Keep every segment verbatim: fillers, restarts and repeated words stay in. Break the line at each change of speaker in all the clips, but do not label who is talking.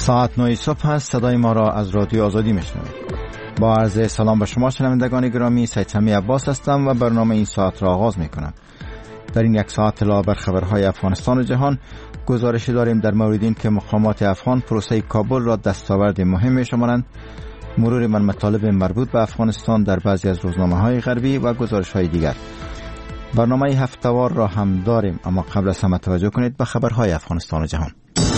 ساعت نه صبح است. صدای ما را از رادیو آزادی میشنوید. با عرض سلام به شما شنوندگان گرامی، سید سمی عباس هستم و برنامه این ساعت را آغاز میکنم. در این یک ساعت اطلاع بر خبرهای افغانستان و جهان گزارش داریم در مورد این که مقامات افغان پروسه کابل را دستاورد مهم میشمارند، مرور من مطالب مربوط به افغانستان در بعضی از روزنامه‌های غربی و گزارش‌های دیگر. برنامه هفته‌وار را هم داریم، اما قبل از همه توجه کنید به خبرهای افغانستان و جهان.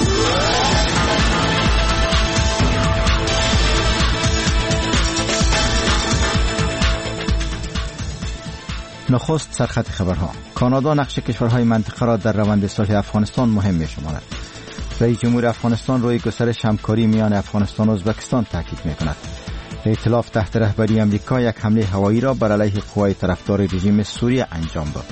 نخست سرخط خبرها. کانادا نقش کشورهای منطقه را در روند صلح افغانستان مهم می‌شمارد. رئیس جمهور افغانستان روی گسترش همکاری میان افغانستان و ازبکستان تاکید می‌کند. ائتلاف تحت رهبری آمریکا یک حمله هوایی را بر علیه قوای طرفدار رژیم سوریه انجام داد.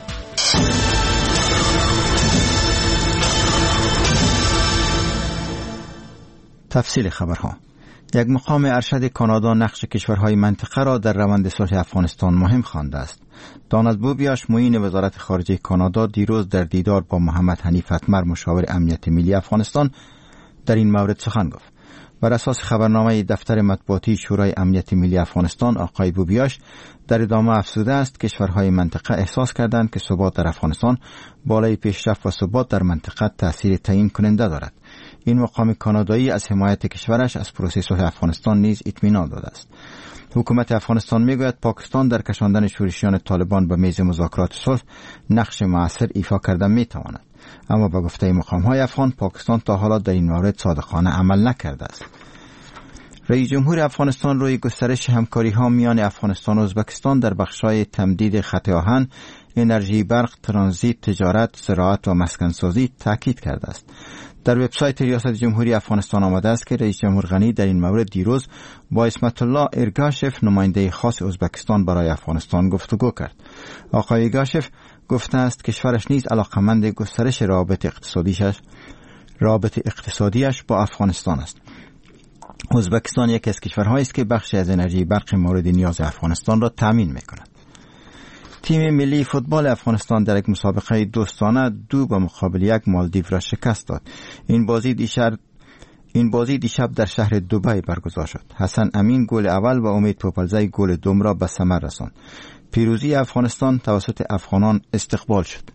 تفصیل خبرها. یک مقام ارشد کانادا نقش کشورهای منطقه را در روند صلح افغانستان مهم خوانده است. دانالد بوبیاش معین وزارت خارجه کانادا دیروز در دیدار با محمد حنیف اتمر مشاور امنیت ملی افغانستان در این مورد سخن گفت. بر اساس خبرنامه دفتر مطبوعاتی شورای امنیت ملی افغانستان، آقای بوبیاش در ادامه افزوده است کشورهای منطقه احساس کردند که ثبات در افغانستان بالای پیشرفت و ثبات در منطقه تأثیر تعیین کننده دارد. این مقام کانادایی از حمایت کشورش از پروسه صلح افغانستان نیز اطمینان داده است. حکومت افغانستان میگوید پاکستان در کشاندن شورشیان طالبان به میز مذاکرات صلح نقش مؤثر ایفا کرده میتواند، اما به گفته مقام‌های افغان پاکستان تا حالا در این مورد صادقانه عمل نکرده است. رئیس جمهور افغانستان روی گسترش همکاری‌ها میان افغانستان و ازبکستان در بخش‌های تمدید خط آهن، انرژی برق، ترانزیت، تجارت، زراعت و مسکنسازی تاکید کرده است. در وبسایت ریاست جمهوری افغانستان آمده است که رئیس جمهور غنی در این مورد دیروز با اسمت الله ارگاشف نماینده خاص ازبکستان برای افغانستان گفتگو کرد. آقای ارگاشف گفته است کشورش نیز علاقمند گسترش رابطه اقتصادیش رابطه اقتصادیش با افغانستان است. ازبکستان یکی از کشورهایی است که بخشی از انرژی برق مورد نیاز افغانستان را تامین می‌کند. تیم ملی فوتبال افغانستان در یک مسابقه دوستانه دو به مقابل یک مالدیو را شکست داد. این بازی دیشب این بازی دیشب در شهر دبی برگزار شد. حسن امین گل اول و امید توپلزی گل دوم را به ثمر رساند. پیروزی افغانستان توسط افغانان استقبال شد.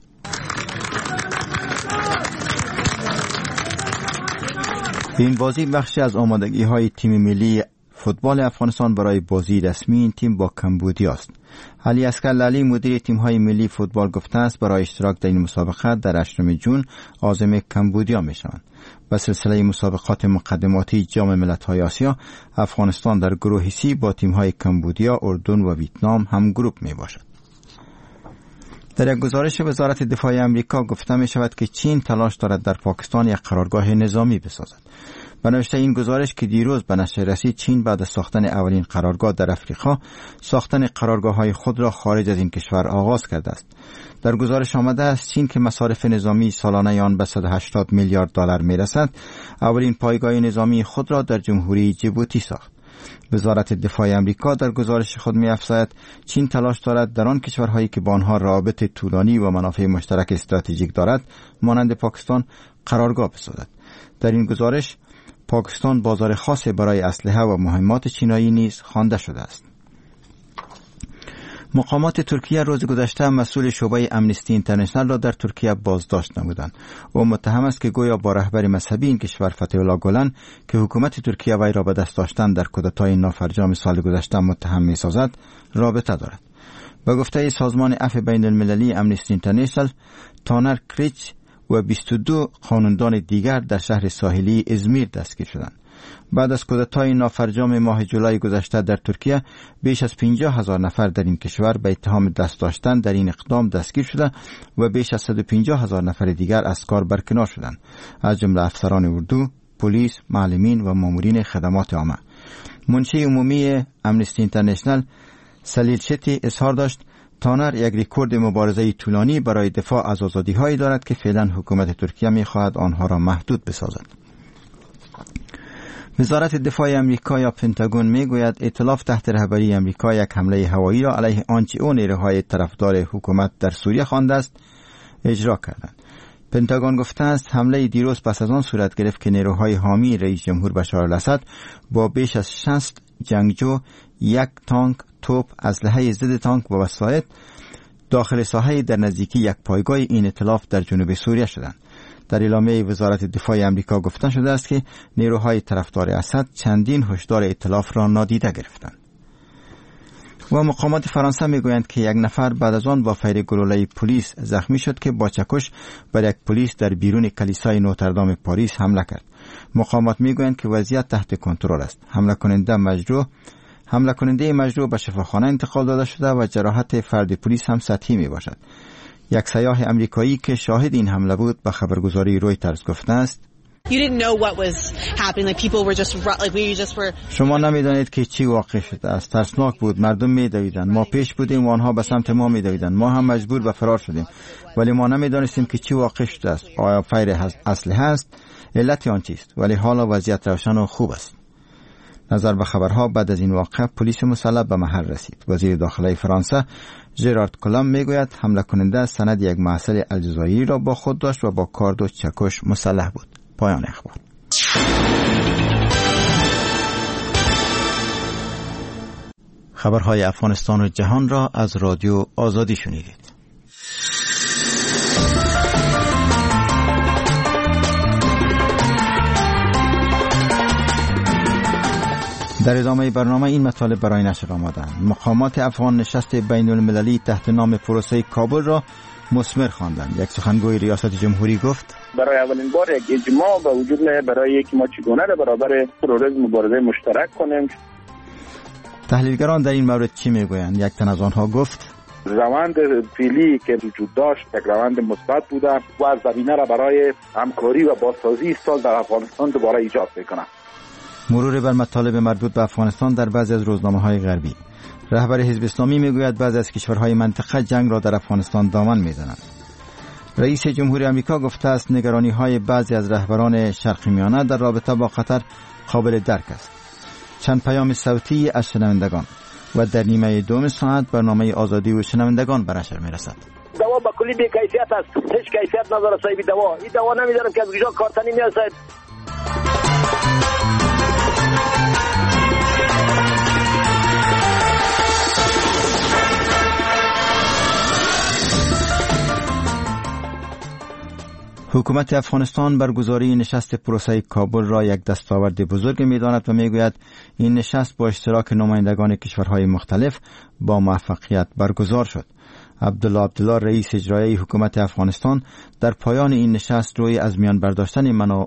این بازی بخشی از آمادگی‌های تیم ملی فوتبال افغانستان برای بازی رسمی این تیم با کمبودیا است. علی اصغر لالی مدیر تیم‌های ملی فوتبال گفته است برای اشتراک در این مسابقه در هشتم ژوئن عازم کمبودیا می‌شوند. به سلسله مسابقات مقدماتی جام ملت‌های آسیا، افغانستان در گروه سی با تیم‌های کمبودیا، اردن و ویتنام هم گروپ میباشد. در یک گزارش وزارت دفاع آمریکا گفته می شود که چین تلاش دارد در پاکستان یک قرارگاه نظامی بسازد. به نوشته این گزارش که دیروز به نشر رسید، چین بعد از ساختن اولین قرارگاه در افریقا، ساختن قرارگاه‌های خود را خارج از این کشور آغاز کرده است. در گزارش آمده است چین که مصارف نظامی سالانه آن به صد و هشتاد میلیارد دلار میرسد، اولین پایگاه نظامی خود را در جمهوری جیبوتی ساخت. وزارت دفاع آمریکا در گزارش خود می‌افزاید چین تلاش دارد در آن کشورهایی که با آنها روابط طولانی و منافع مشترک استراتژیک دارد مانند پاکستان قرارگاه بسازد. در این گزارش پاکستان بازار خاص برای اسلحه و مهمات چینایی نیز خوانده شده است. مقامات ترکیه روز گذشته مسئول شعبه امنستی اینترنشنال را در ترکیه بازداشت نمودند. او متهم است که گویا با رهبر مذهبی این کشور فتح الله گلن که حکومت ترکیه وی را به دست داشتن در کودتای نافرجام سال گذشته متهم می‌سازد رابطه دارد. به گفته سازمان عفو بین المللی امنستی اینترنشنال، تانر کریچ و بیست و دو قانوندان دیگر در شهر ساحلی ازمیر دستگیر شدند. بعد از کودتای نافرجام ماه جولای گذشته در ترکیه، بیش از پنجاه هزار نفر در این کشور به اتهام دست داشتن در این اقدام دستگیر شده و بیش از صد و پنجاه هزار نفر دیگر از کار برکنار شدند، از جمله افسران اردو، پلیس، معلمین و مامورین خدمات عامه. منشی عمومی امنستی اینترنشنال سلیل شتی اظهار داشت تانر یک رکورد مبارزه طولانی برای دفاع از آزادی‌هایی دارد که فعلا حکومت ترکیه می‌خواهد آنها را محدود بسازد. وزارت دفاع آمریکا یا پنتاگون میگوید ائتلاف تحت رهبری آمریکا یک حمله هوایی را علیه آنچه او نیروهای طرفدار حکومت در سوریه خوانده است اجرا کردند. پنتاگون گفته است حمله دیروز پس از آن صورت گرفت که نیروهای حامی رئیس جمهور بشار الاسد با بیش از شصت جنگجو، یک تانک، توپ، اسلحه ضد تانک و وسایط داخل ساحه در نزدیکی یک پایگاه این ائتلاف در جنوب سوریه شدند. در اعلامیه وزارت دفاع آمریکا گفته شده است که نیروهای طرفدار اسد چندین هشدار ائتلاف را نادیده گرفتند. و مقامات فرانسه میگویند که یک نفر بعد از آن با فیر گلوله پلیس زخمی شد که با چکش بر یک پلیس در بیرون کلیسای نوتردام پاریس حمله کرد. مقامات میگویند که وضعیت تحت کنترل است. حمله کننده مجروح حمله کننده مجروح به شفاخانه انتقال داده شده و جراحت فرد پلیس هم سطحی می باشد. یک سیاح امریکایی که شاهد این حمله بود به خبرگزاری رویترز گفته است شما نمیدانید که چی واقع شده است. ترسناک بود. مردم میدویدند. ما پیش بودیم و آنها به سمت ما میدویدند. ما هم مجبور به فرار شدیم، ولی ما نمیدانستیم که چی واقع شده است. آیا فیر اسلحه است؟ علت آن چیست؟ ولی حالا وضعیت روشن و خوب است. نظر به خبرها بعد از این واقعه پلیس مسلح به محل رسید. وزیر داخلی فرانسه ژرارد کلام میگوید حمله کننده سند یک محصل الجزایری را با خود داشت و با کارد و چکش مسلح بود. پایان اخبار. خبرهای افغانستان و جهان را از رادیو آزادی شنیدید. در ادامه برنامه این مطالب برای نشر آمدند. مقامات افغان نشست بین المللی تحت نام پروسه کابل را مثمر خواندند. یک سخنگوی ریاست جمهوری گفت
برای اولین بار یک اجماع به وجود میاد برای اینکه ما چگونه در برابر تروریسم مبارزه مشترک کنیم.
تحلیلگران در این مورد چی میگویند؟ یک تن از آنها گفت
روند فعلی که وجود داشت یک روند مثبت بوده و زمینه را برای همکاری و بازسازی سال در افغانستان دوباره ایجاد میکنه.
مرور بر مطالب مربوط به افغانستان در بعضی از روزنامه‌های غربی. رهبر حزب اسلامی میگوید بعضی از کشورهای منطقه جنگ را در افغانستان دامن میزنند. رئیس جمهوری آمریکا گفته است نگرانی‌های بعضی از رهبران شرق میانه در رابطه با قطر قابل درک است. چند پیام صوتی از شنوندگان و در نیمه دوم ساعت برنامه آزادی و شنوندگان به نشر میرسد.
دوا با کلی بی کیفیت است. هیچ کیفیت نداره صاحب دوا. این دوا نمیدونم که از کجا کارتنی میاد صاحب.
حکومت افغانستان برگزاری نشست پروسه کابل را یک دستاورد بزرگ می‌داند و می‌گوید این نشست با اشتراک نمایندگان کشورهای مختلف با موفقیت برگزار شد. عبدالله عبدالله رئیس اجرایی حکومت افغانستان در پایان این نشست روی از میان برداشتن منو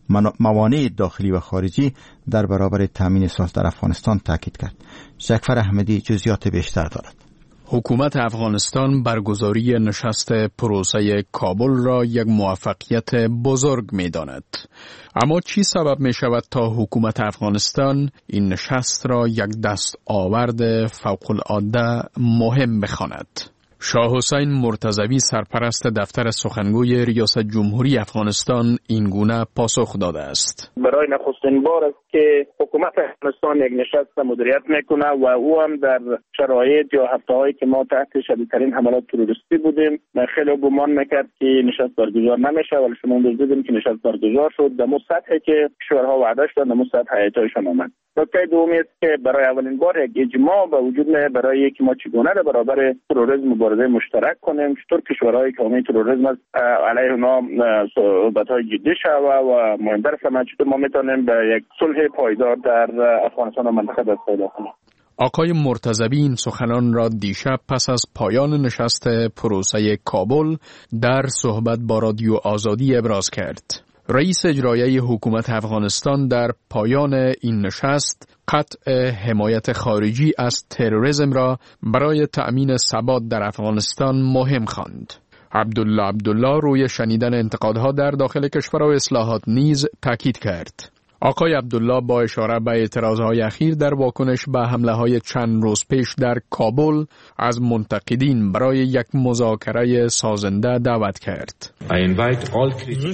موانع داخلی و خارجی در برابر تامین ساز در افغانستان تاکید کرد. شکفر احمدی جزئیات بیشتر دارد.
حکومت افغانستان برگزاری نشست پروسه کابل را یک موفقیت بزرگ می داند. اما چی سبب می شود تا حکومت افغانستان این نشست را یک دست آورد فوق العاده مهم بخواند؟ شاه حسین مرتضوی سرپرست دفتر سخنگوی ریاست جمهوری افغانستان این گونه پاسخ داده است.
برای نخستین بار است که حکومت افغانستان یک نشست مدیریت میکنه و او هم در شرایط یا هفته‌هایی که ما تحت شدیدترین حملات تروریستی بودیم. من خیلی گمان میکرد که نشست برگزار نمیشه، ولی شما دیدیم که نشست برگزار شد. در سطحی که کشورها وعده شدند در سطح هیئت‌هایشان آمد. نکته دومی است که برای اولین بار یک اجماع به وجود میاد برای اینکه ما چگونه در برابر تروریسم مبارزه مشترک کنیم. چطور کشورهای که حامی تروریسم است علیه اونا صحبت‌های جدی شود و مهمتر از همه چطور ما میتونیم به یک صلح پایدار در افغانستان و منطقه دست پیدا کنیم.
آقای مرتضوی این سخنان را دیشب پس از پایان نشست پروسه کابل در صحبت با رادیو آزادی ابراز کرد. رئیس اجرایی حکومت افغانستان در پایان این نشست قطع حمایت خارجی از تروریسم را برای تأمین ثبات در افغانستان مهم خواند. عبدالله عبدالله روی شنیدن انتقادها در داخل کشور و اصلاحات نیز تاکید کرد. آقای عبدالله با اشاره به اعتراضهای اخیر در واکنش به حمله‌های چند روز پیش در کابل از منتقدین برای یک مذاکره سازنده دعوت کرد.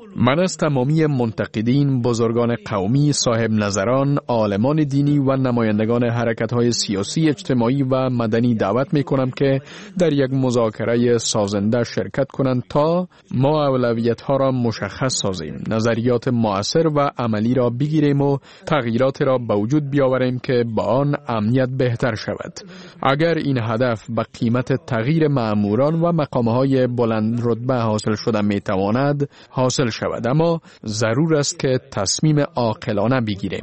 من از تمامی منتقدین، بزرگان قومی، صاحب نظران، عالمان دینی و نمایندگان حرکت‌های سیاسی، اجتماعی و مدنی دعوت می‌کنم که در یک مذاکره سازنده شرکت کنند تا ما اولویت‌ها را مشخص سازیم، نظریات مؤثر و عملی را بگیریم و تغییرات را به وجود بیاوریم که با آن امنیت بهتر شود. اگر این هدف به قیمت تغییر مأموران و مقام‌های بلند رتبه حاصل شده می‌تواند حاصل شود، اما ضرور است که تصمیم عاقلانه بگیریم.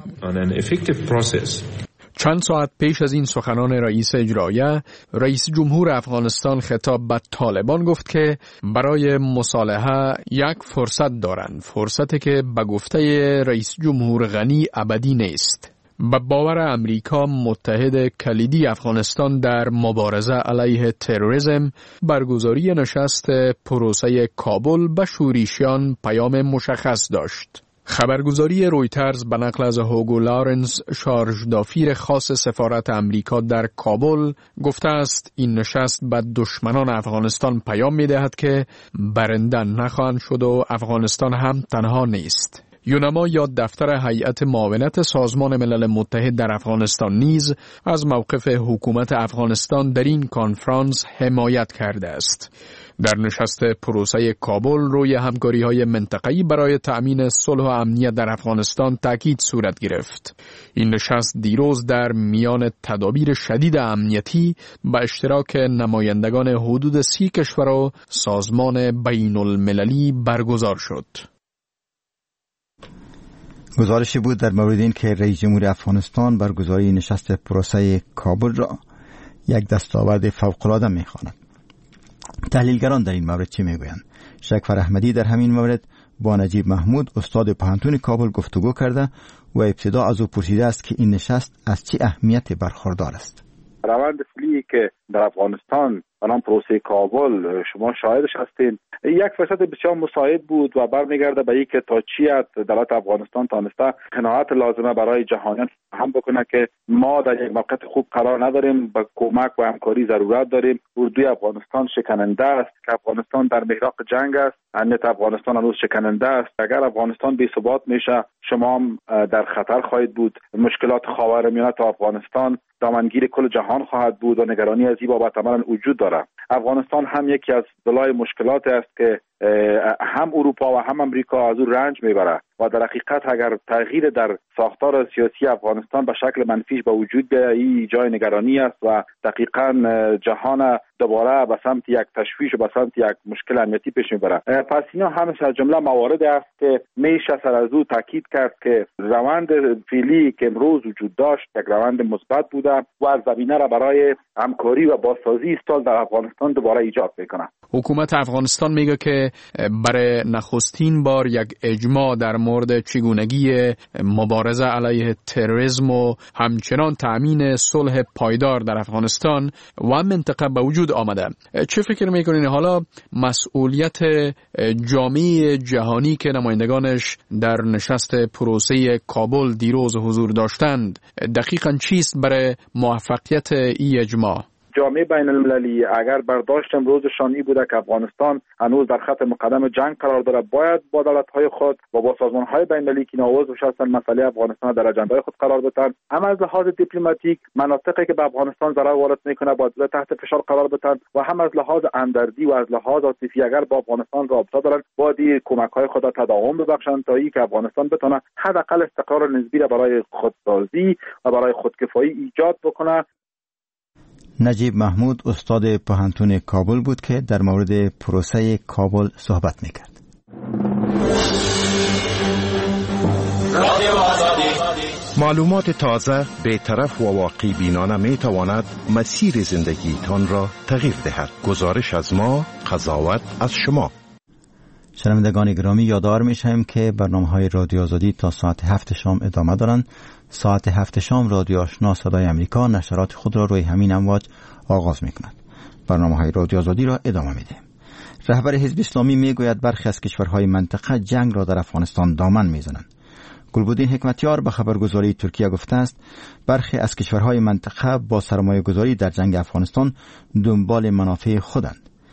چند ساعت پیش از این سخنان رئیس اجرایه، رئیس جمهور افغانستان خطاب به طالبان گفت که برای مصالحه یک فرصت دارند، فرصتی که به گفته رئیس جمهور غنی ابدی نیست. به باور امریکا، متحد کلیدی افغانستان در مبارزه علیه تروریسم، برگزاری نشست پروسه کابل به شوریشیان پیام مشخص داشت. خبرگزاری رویترز به نقل از هوگو لارنس، شارژ دافیر خاص سفارت امریکا در کابل، گفته است این نشست به دشمنان افغانستان پیام می دهد که برنده نخواهند شد و افغانستان هم تنها نیست. یونما یا دفتر هیئت معاونت سازمان ملل متحد در افغانستان نیز از موقف حکومت افغانستان در این کنفرانس حمایت کرده است. در نشست پروسه کابل روی همکاری‌های منطقه‌ای برای تأمین صلح و امنیت در افغانستان تاکید صورت گرفت. این نشست دیروز در میان تدابیر شدید امنیتی به اشتراک نمایندگان حدود سی کشور و سازمان بین المللی برگزار شد.
گزارشی بود در مورد این که رئیس جمهور افغانستان برگزاری نشست پروسه کابل را یک دستاورد فوق‌العاده می‌خواند. تحلیلگران در این مورد چی میگویند؟ شکفر احمدی در همین مورد با نجیب محمود استاد پوهنتون کابل گفتگو کرده و ابتدا از او پرسیده است که این نشست از چه اهمیتی برخوردار است.
روند فعلی که در افغانستان آن پروسه کابل شما شاهدش هستین، یک فرصت بسیار مساعد بود و برمیگرده به اینکه تا چی دولت افغانستان تانسته قناعت لازمه برای جهانیان هم بکنه که ما در یک موقعیت خوب قرار نداریم، به کمک و همکاری ضرورت داریم. اردوی افغانستان شکننده است که افغانستان در محراق جنگ است، امنیت افغانستان هنوز شکننده است. اگر افغانستان بی ثبات میشه شما هم در خطر خواهید بود. مشکلات خاورمیانه تا افغانستان دامنگیر کل جهان خواهد بود و نگرانی از این بابت عملاً وجود داره. افغانستان هم یکی از دلای مشکلات است که هم اروپا و هم امریکا از او رنج میبره و در حقیقت اگر تغییر در ساختار سیاسی افغانستان به شکل منفیش به وجود بیاید، این جای نگرانی است و دقیقاً جهان دوباره به سمت یک تشویش و به سمت یک مشکل امنیتی پیش میبره. پس اینا همه از جمله موارد است که میشه سر از او تاکید کرد که روند فعلی که امروز وجود داشت یک روند مثبت بوده و زمینه را برای همکاری و بازسازی استال در افغانستان دوباره ایجاد میکنه.
حکومت افغانستان میگه که برای نخستین بار یک اجماع در مورد چگونگی مبارزه علیه تروریسم و همچنان تأمین صلح پایدار در افغانستان و منطقه به وجود آمده. چه فکر میکنین حالا مسئولیت جامعه جهانی که نمایندگانش در نشست پروسه کابل دیروز حضور داشتند دقیقاً چیست برای موفقیت این اجماع؟
جامعه بین المللی اگر برداشت امروزشان این بوده که افغانستان هنوز در خط مقدم جنگ قرار داره، باید با دولت‌های خود و با سازمان‌های بین المللی که نوآوردن هستند مسئله افغانستان در اجندای خود قرار بدن، هم از لحاظ دیپلماتیک مناطقی که به افغانستان ضرر وارد میکنه باید تحت فشار قرار بدن و هم از لحاظ همدردی و از لحاظ عاطفی اگر با افغانستان رابطه دارن باید کمک‌های خود را تداوم ببخشند تا اینکه افغانستان بتونه حداقل استقرار نسبی را برای خودسازی و برای خودکفایی ایجاد بکنه.
نجیب محمود استاد پوهنتون کابل بود که در مورد پروسه کابل صحبت میکرد.
معلومات تازه، بی‌طرف و واقعی بینانه میتواند مسیر زندگی تان را تغییر دهد. گزارش از ما، قضاوت از شما.
شنوندگان گرامی، یادآور میشیم که برنامه‌های رادیو آزادی تا ساعت هفت شام ادامه دارند. ساعت هفت شام رادیو آشنا صدای امریکا نشرات خود را روی همین امواج آغاز می‌کند. برنامه‌های رادیو آزادی را ادامه می‌دهیم. رهبر حزب اسلامی میگوید برخی از کشورهای منطقه جنگ را در افغانستان دامن می‌زنند. گلبدین حکمتیار به خبرگزاری ترکیه گفته است برخی از کشورهای منطقه با سرمایه‌گذاری در جنگ افغانستان دنبال منافع خودند.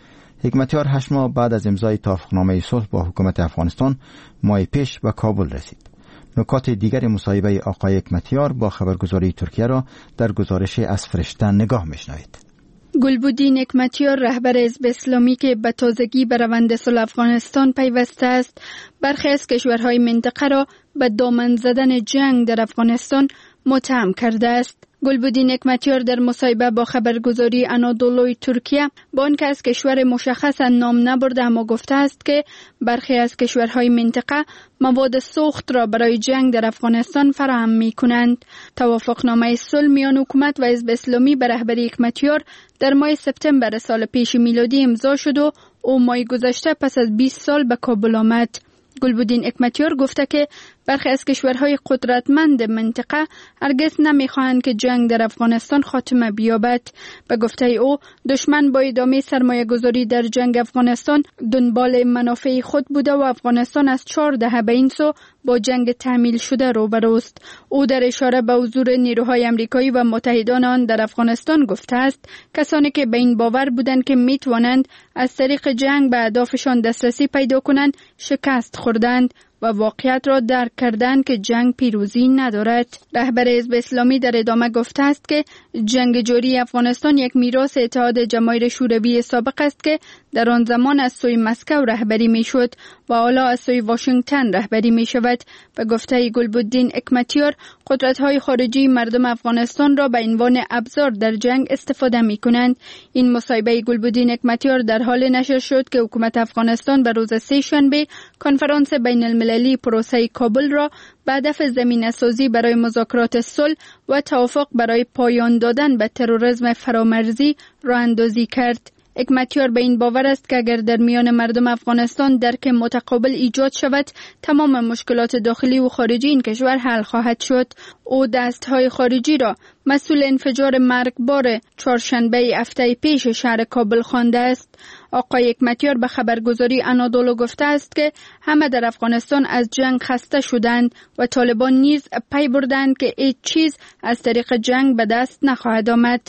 حکمتیار هشت ماه بعد از امضای توافقنامه صلح با حکومت افغانستان ماه پیش به کابل رسید. نکات دیگر مصاحبه آقای حکمتیار با خبرگزاری ترکیه را در گزارش از فرشته نگاه میشنوید.
گلبدین حکمتیار رهبر حزب اسلامی که به تازگی به روند صلح افغانستان پیوسته است، برخی از کشورهای منطقه را به دامن زدن جنگ در افغانستان متهم کرده است. گلبدین حکمتیار در مصاحبه با خبرگزاری آنادولوی ترکیه با آنکه از کشور مشخص نام نبرده اما گفته است که برخی از کشورهای منطقه مواد سوخت را برای جنگ در افغانستان فراهم می کنند. توافقنامه صلح میان حکومت و حزب اسلامی به رهبری حکمتیار در ماه سپتامبر سال پیش میلادی امضا شد و او ماه گذشته پس از بیست سال به کابل آمد. گلبدین حکمتیار گفته که برخی از کشورهای قدرتمند منطقه هرگز نمیخواهند که جنگ در افغانستان خاتمه بیابد. به گفته او دشمن با ادامه سرمایه گذاری در جنگ افغانستان دنبال منافع خود بوده و افغانستان از چهار دهه به این سو با جنگ تحمیل شده روبروست. او در اشاره به حضور نیروهای امریکایی و متحدان آن در افغانستان گفته است کسانی که به این باور بودند که میتوانند از طریق جنگ به اهدافشان دسترسی پیدا کنند شکست خوردند و واقعیت را درک کردند که جنگ پیروزی ندارد. رهبر حزب اسلامی در ادامه گفته است که جنگ جاری افغانستان یک میراث اتحاد جماهیر شوروی سابق است که در آن زمان از سوی مسکو رهبری میشد و حالا از سوی واشنگتن رهبری می شود. به گفته گلبدین حکمتیار قدرت‌های خارجی مردم افغانستان را به عنوان ابزار در جنگ استفاده می کنند. این مصاحبه گلبدین حکمتیار در حال نشر شد که حکومت افغانستان به روز سه شنبه کنفرانس بین المللی پروسه کابل را به هدف زمینه‌سازی برای مذاکرات صلح و توافق برای پایان دادن به تروریسم فرامرزی راه اندازی کرد. حکمتیار به این باور است که اگر در میان مردم افغانستان درک متقابل ایجاد شود تمام مشکلات داخلی و خارجی این کشور حل خواهد شد. او دستهای خارجی را مسئول انفجار مرگبار چهارشنبه هفته پیش شهر کابل خوانده است. آقای حکمتیار به خبرگزاری آنادولو گفته است که همه در افغانستان از جنگ خسته شدند و طالبان نیز پی بردند که هیچ چیز از طریق جنگ به دست نخواهد آمد.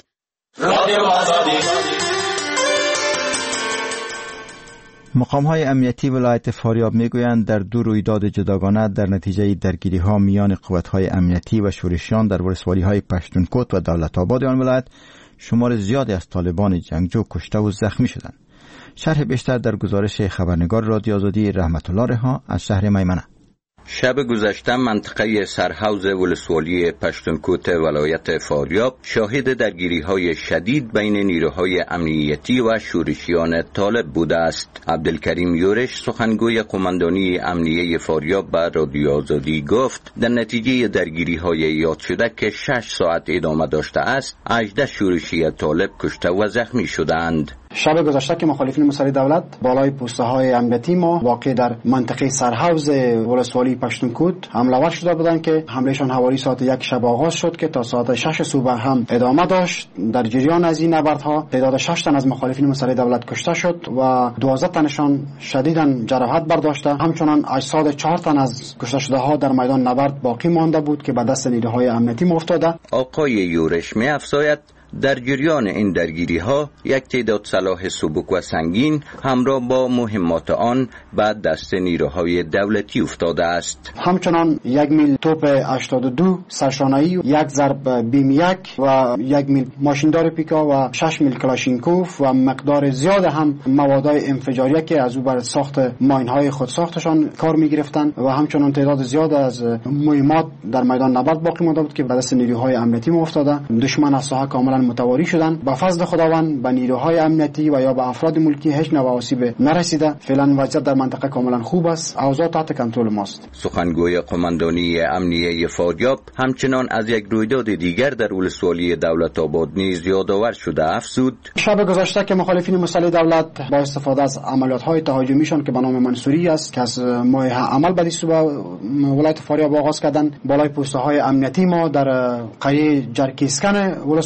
مقام‌های امنیتی ولایت فاریاب میگویند در دو رویداد جداگانه در نتیجه درگیری‌ها میان قوت‌های امنیتی و شورشیان در ولسوالی‌های پشتونکوت و دولت آباد آن ولایت شمار زیادی از طالبان جنگجو کشته و زخمی شدند. شرح بیشتر در گزارش خبرنگار رادیو آزادی رحمت الله رها از شهر میمنه.
شب گذشته منطقه سرحوض ولسوالی پشتونکوت ولایت فاریاب شاهد درگیری‌های شدید بین نیروهای امنیتی و شورشیان طالب بوده است. عبدالکریم یورش سخنگوی قماندانی امنیه فاریاب به رادیو آزادی گفت در نتیجه درگیری‌های یاد شده که شش ساعت ادامه داشته است هجده شورشی طالب کشته و زخمی شدند.
شب گذشته که مخالفین مسلح دولت بالای پوسته های امنیتی ما واقع در منطقه سرحوض ولسوالی پشتونکوت حمله ور شده بودند که حملهشان حوالی ساعت یک شب آغاز شد که تا ساعت شش صبح هم ادامه داشت. در جریان از این نبردها تعداد شش تن از مخالفین مسلح دولت کشته شد و دوازده تنشان شدیداً جراحت برداشته. همچنان اجساد چهار تن از کشته شده ها در میدان نبرد باقی مانده بود که به دست نیروهای امنیتی افتاده.
آقای یورش می افزاید در جریان این درگیری ها یک تعداد سلاح سبک و سنگین همراه با مهمات آن به دست نیروهای دولتی افتاده است.
همچنان یک میل توپ هشتاد و دو سرشانه‌ای، یک ضرب بیم یک و یک میل ماشیندار پیکا و شش میل کلاشینکوف و مقدار زیاد هم موادهای انفجاریه که از او بر ساخت ماین‌های خودساختشان کار می‌گرفتند و همچنان تعداد زیاد از مهمات در میدان نبرد باقی مانده بود که به دست نیروهای امنیتی افتاده. دشمن از ساحه کاملا متواری شدن. با فضل خداوند به نیروهای امنیتی و یا به افراد ملکی هیچ نوع آسیب نرسیده. فعلا وضعیت در منطقه کاملا خوب است. اوضاع تحت کنترل ماست.
سخنگوی قماندانی امنیه فاریاب همچنان از یک رویداد دیگر در ولسوالی دولت آباد نیز یادآور شده افزود
شب گذشته که مخالفین مسلح دولت با استفاده از عملیات‌های تهاجمیشان که به نام منصوری است که از ماه عمل بدی صبح ولایت فاریاب آغاز کردند بالای پوسته‌های امنیتی ما در قریه جرکیسکن ولسوالی دولت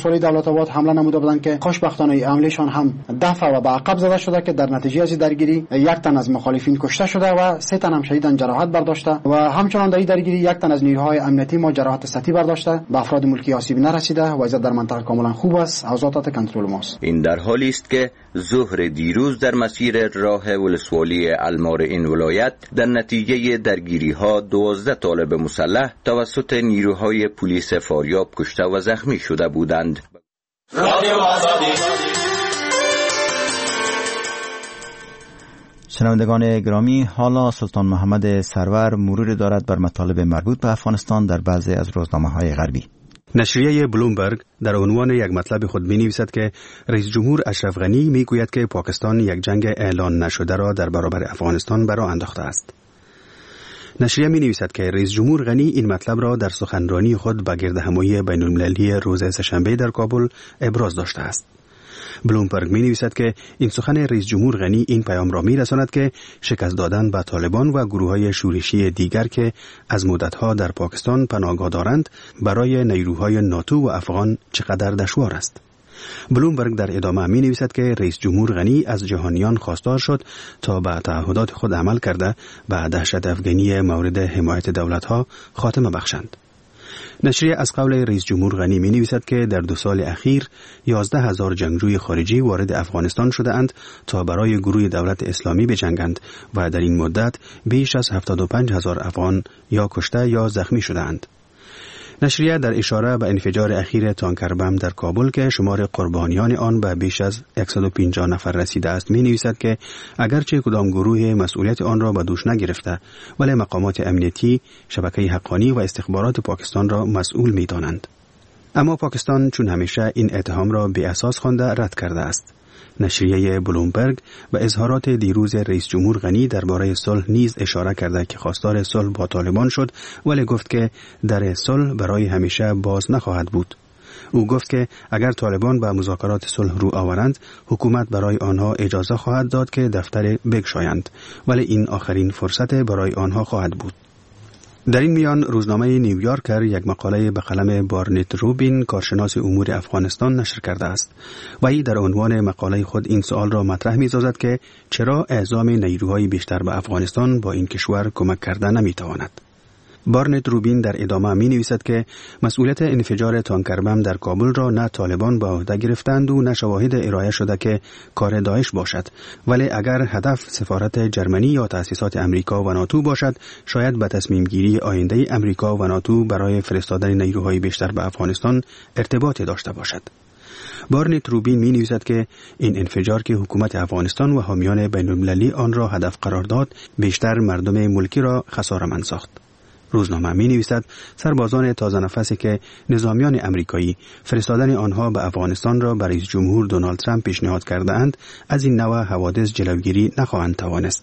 آباد حمله نموده بودند که خوشبختانه این حملهشان هم دفع و به عقب زده شده که در نتیجه از درگیری یک تن از مخالفین کشته شده و سه تن هم شهیدان جراحت برداشته و همچنان در این درگیری یک تن از نیروهای امنیتی ما جراحت سطحی برداشته. به افراد ملکی آسیب نرسیده. وضعیت در منطقه کاملا خوب است. اوضاع تحت کنترل ماست.
این در حالی است که ظهر دیروز در مسیر راه ولسوالی المار این ولایت در نتیجه درگیری ها دوازده طالب مسلح توسط نیروهای پلیس فاریاب کشته و زخمی شده بودند.
شنوندگان گرامی، حالا سلطان محمد سرور مرور دارد بر مطالب مربوط به افغانستان در بعضی از روزنامه‌های غربی.
نشریه بلومبرگ در عنوان یک مطلب خود می نویسد که رئیس جمهور اشرف غنی می گوید که پاکستان یک جنگ اعلان نشده را در برابر افغانستان برآ انداخته است. نشریه می نویسد که رئیس جمهور غنی این مطلب را در سخنرانی خود به گردهمایی بین المللی روز سه‌شنبه در کابل ابراز داشته است. بلومبرگ می نویسد که این سخن رئیس جمهور غنی این پیام را می رساند که شکست دادن به طالبان و گروه‌های شورشی دیگر که از مدتها در پاکستان پناهگاه دارند برای نیروهای ناتو و افغان چقدر دشوار است. بلومبرگ در ادامه می نویسد که رئیس جمهور غنی از جهانیان خواستار شد تا به تعهدات خود عمل کرده و دهشت افغانی مورد حمایت دولت‌ها خاتمه بخشند. نشریه از قول رئیس جمهور غنی می نویسد که در دو سال اخیر یازده هزار جنگجوی خارجی وارد افغانستان شده اند تا برای گروه دولت اسلامی بجنگند و در این مدت بیش از هفتاد و پنج هزار افغان یا کشته یا زخمی شده اند. نشریه در اشاره به انفجار اخیر تانکر بم در کابل که شمار قربانیان آن به بیش از صد و پنجاه نفر رسیده است می نویسد که اگرچه کدام گروه مسئولیت آن را به دوش نگرفته، ولی مقامات امنیتی، شبکه حقانی و استخبارات پاکستان را مسئول می دانند. اما پاکستان چون همیشه این اتهام را بی اساس خوانده رد کرده است. نشریه بلومبرگ به اظهارات دیروز رئیس جمهور غنی درباره صلح نیز اشاره کرده که خواستار صلح با طالبان شد، ولی گفت که در صلح برای همیشه باز نخواهد بود. او گفت که اگر طالبان به مذاکرات صلح رو آورند، حکومت برای آنها اجازه خواهد داد که دفتر بگشایند، ولی این آخرین فرصت برای آنها خواهد بود. در این میان روزنامه نیویورکر یک مقاله به قلم بارنت روبین، کارشناس امور افغانستان، نشر کرده است و ای در عنوان مقاله خود این سوال را مطرح می‌سازد که چرا اعزام نیروهای بیشتر به افغانستان با این کشور کمک کرده نمی‌تواند. بارنت روبین در ادامه می نویسد که مسئولیت انفجار تانکر بم در کابل را نه طالبان به عهده گرفتند و نه شواهد ارائه شده که کار داعش باشد، ولی اگر هدف سفارت جرمنی یا تأسیسات امریکا و ناتو باشد، شاید به تصمیم گیری آینده امریکا و ناتو برای فرستادن نیروهای بیشتر به افغانستان ارتباطی داشته باشد. بارنت روبین می نویسد که این انفجار که حکومت افغانستان و حامیان بین المللی آن را هدف قرار داد، بیشتر مردم ملکی را خساره‌مند ساخت. روزنامه می نویسد سربازان تازه نفسی که نظامیان امریکایی فرستادن آنها به افغانستان را برای رئیس جمهور دونالد ترامپ پیشنهاد کرده اند، از این نوع حوادث جلوگیری نخواهند توانست.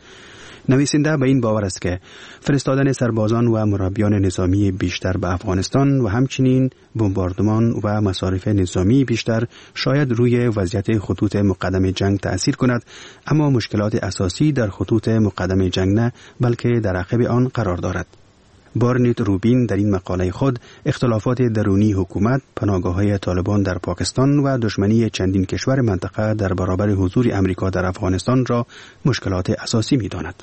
نویسنده به این باور است که فرستادن سربازان و مربیان نظامی بیشتر به افغانستان و همچنین بمباردمان و مصارف نظامی بیشتر شاید روی وضعیت خطوط مقدم جنگ تأثیر کند، اما مشکلات اساسی در خطوط مقدم جنگ نه، بلکه در عقب آن قرار دارد. بارنت روبین در این مقاله خود اختلافات درونی حکومت، پناهگاه‌های طالبان در پاکستان و دشمنی چندین کشور منطقه در برابر حضور امریکا در افغانستان را مشکلات اساسی می‌داند.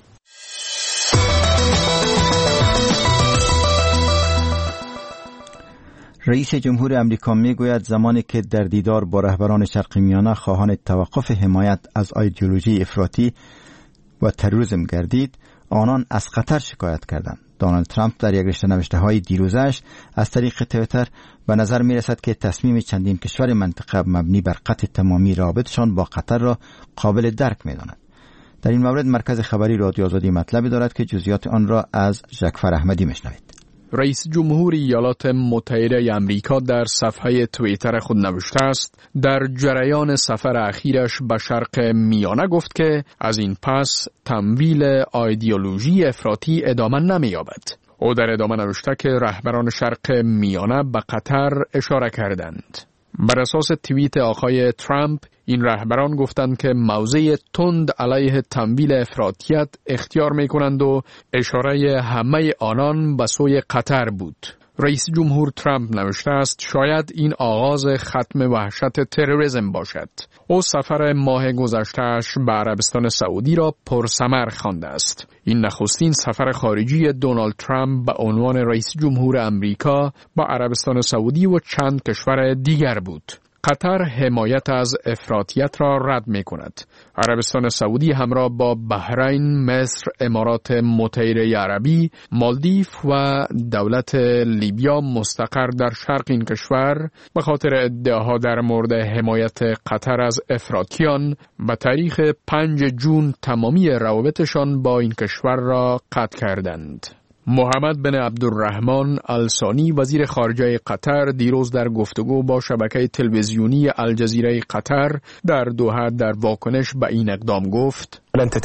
رئیس جمهور امریکا میگوید زمانی که در دیدار با رهبران شرق میانه خواهان توقف حمایت از ایدئولوژی افراطی و تروریسم گردید، آنان از خطر شکایت کردند. دونالد ترامپ در یک رشته نوشته‌های دیروزش از طریق توییتر به نظر می‌رسد که تصمیم چندین کشور منطقه مبنی بر قطع تمامی روابطشان با قطر را قابل درک می‌داند. در این مورد مرکز خبری رادیو آزادی مطلبی دارد که جزئیات آن را از جعفر احمدی میشنوید.
رئیس جمهور ایالات متحده آمریکا در صفحه توییتر خود نوشته است در جریان سفر اخیرش به شرق میانه گفت که از این پس تمویل ایدئولوژی افراطی ادامه نمی‌یابد. او در ادامه نوشته که رهبران شرق میانه به قطر اشاره کردند. بر اساس توییت آقای ترامپ، این رهبران گفتند که موضع تند علیه تمویل افراطیت اختیار می کنند و اشاره همه آنان به سوی قطر بود. رئیس جمهور ترامپ نوشته است شاید این آغاز ختم وحشت تروریسم باشد. او سفر ماه گذشته‌اش به عربستان سعودی را پرثمر خوانده است. این نخستین سفر خارجی دونالد ترامپ به عنوان رئیس جمهور امریکا با عربستان سعودی و چند کشور دیگر بود. قطر حمایت از افراطیت را رد می کند. عربستان سعودی همراه با بحرین، مصر، امارات متحده عربی، مالدیف و دولت لیبیا مستقر در شرق این کشور به خاطر ادعاها در مورد حمایت قطر از افراطیان به تاریخ پنج جون تمامی روابطشان با این کشور را قطع کردند. محمد بن عبدالرحمن الثانی وزیر خارجه قطر دیروز در گفتگو با شبکه تلویزیونی الجزیره قطر در دوحه در واکنش به این اقدام گفت: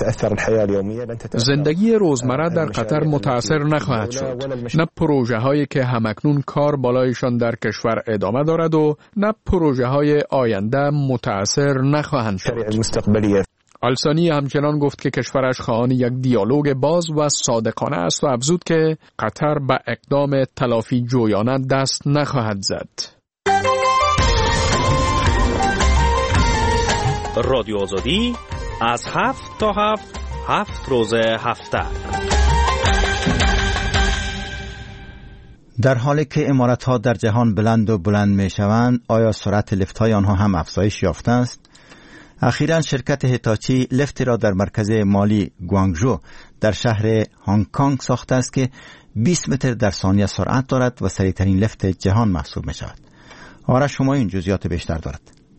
زندگی روزمره در قطر متاثر نخواهد شد. نه پروژه هایی که همکنون کار بالایشان در کشور ادامه دارد و نه پروژه های آینده متاثر نخواهند شد. الثانی همچنان گفت که کشورش خواهان یک دیالوگ باز و صادقانه است و افزود که قطر به اقدام تلافی جویانه دست نخواهد زد.
رادیو آزادی از هفت تا هفت هفت روز هفته.
در حالی که امارات‌ها در جهان بلند و بلند می شوند، آیا سرعت لیفت‌های آنها هم افزایش یافته است؟ اخیراً شرکت هیتاچی لفتی را در مرکز مالی گوانگژو در شهر هنگ کنگ ساخته است که بیست متر در ثانیه سرعت دارد و سریعترین لفت جهان محسوب می شود. آرش همایون جزئیات بیشتر دارد.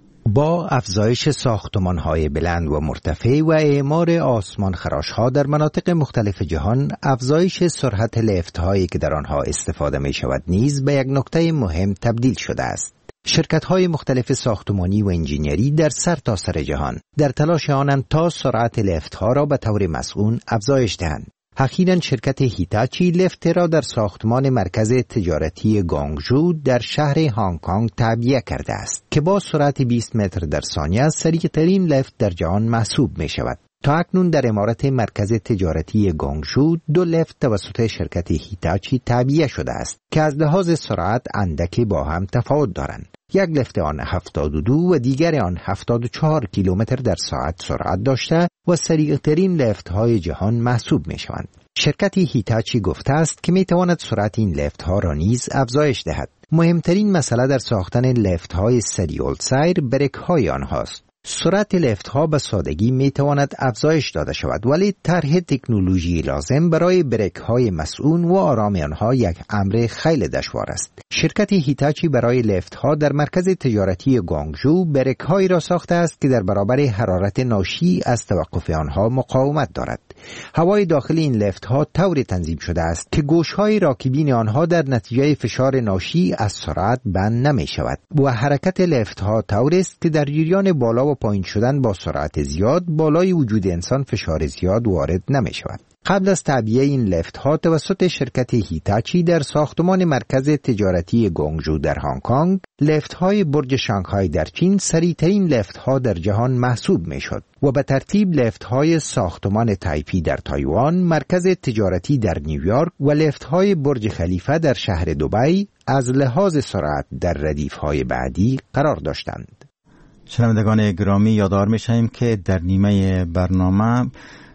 با افزایش ساختمان‌های بلند و مرتفع و اعمار آسمان خراش‌ها در مناطق مختلف جهان، افزایش سرعت لفت‌هایی که در آنها استفاده می‌شود نیز به یک نکته مهم تبدیل شده است. شرکت‌های مختلف ساختمانی و انجینری در سرتاسر جهان در تلاش آنند تا سرعت لفت‌ها را به طور مسئول افزایش دهند. اخیراً شرکت هیتاچی لفت را در ساختمان مرکز تجارتی گوانگژو در شهر هنگ کنگ تعبیه کرده است که با سرعت بیست متر در ثانیه سریع‌ترین لفت در جهان محسوب می شود. تا اکنون در عمارت مرکز تجارتی گوانگژو دو لفت توسط شرکت هیتاچی تعبیه شده است که از لحاظ سرعت اندکی با هم تفاوت دارند. یک لفت آن هفتاد و دو و دیگر آن هفتاد و چهار کیلومتر در ساعت سرعت داشته و سریعترین لفت های جهان محسوب می شوند. شرکت هیتاچی گفته است که می تواند سرعت این لفت ها را نیز افزایش دهد. مهمترین مسئله در ساختن لفت های سریع السیر بریک های آنهاست. سرعت لفت ها به سادگی می تواند افزایش داده شود، ولی طرح تکنولوژی لازم برای بریک های مسئول و آرام آنها یک امر خیلی دشوار است. شرکت هیتاچی برای لفت ها در مرکز تجارتی گوانگژو بریک هایی را ساخته است که در برابر حرارت ناشی از توقف آنها مقاومت دارد. هوای داخل این لفت ها طوری تنظیم شده است که گوش های راکبین آنها در نتیجه فشار ناشی از سرعت بند نمی شود و حرکت لفت ها طوری است که در جریان بالا و پایین شدن با سرعت زیاد بالای وجود انسان فشار زیاد وارد نمی شود. قبل از تعبیه این لفت ها توسط شرکت هیتاچی در ساختمان مرکز تجارتی گوانگژو در هنگ کنگ، لفت های برج شانگهای در چین سریعترین لفت ها در جهان محسوب می شد و به ترتیب لفت های ساختمان تایپی در تایوان، مرکز تجارتی در نیویورک و لفت های برج خلیفه در شهر دبی از لحاظ سرعت در ردیف های بعدی قرار داشتند.
شنوندگان گرامی، یادآور می‌شویم که در نیمه برنامه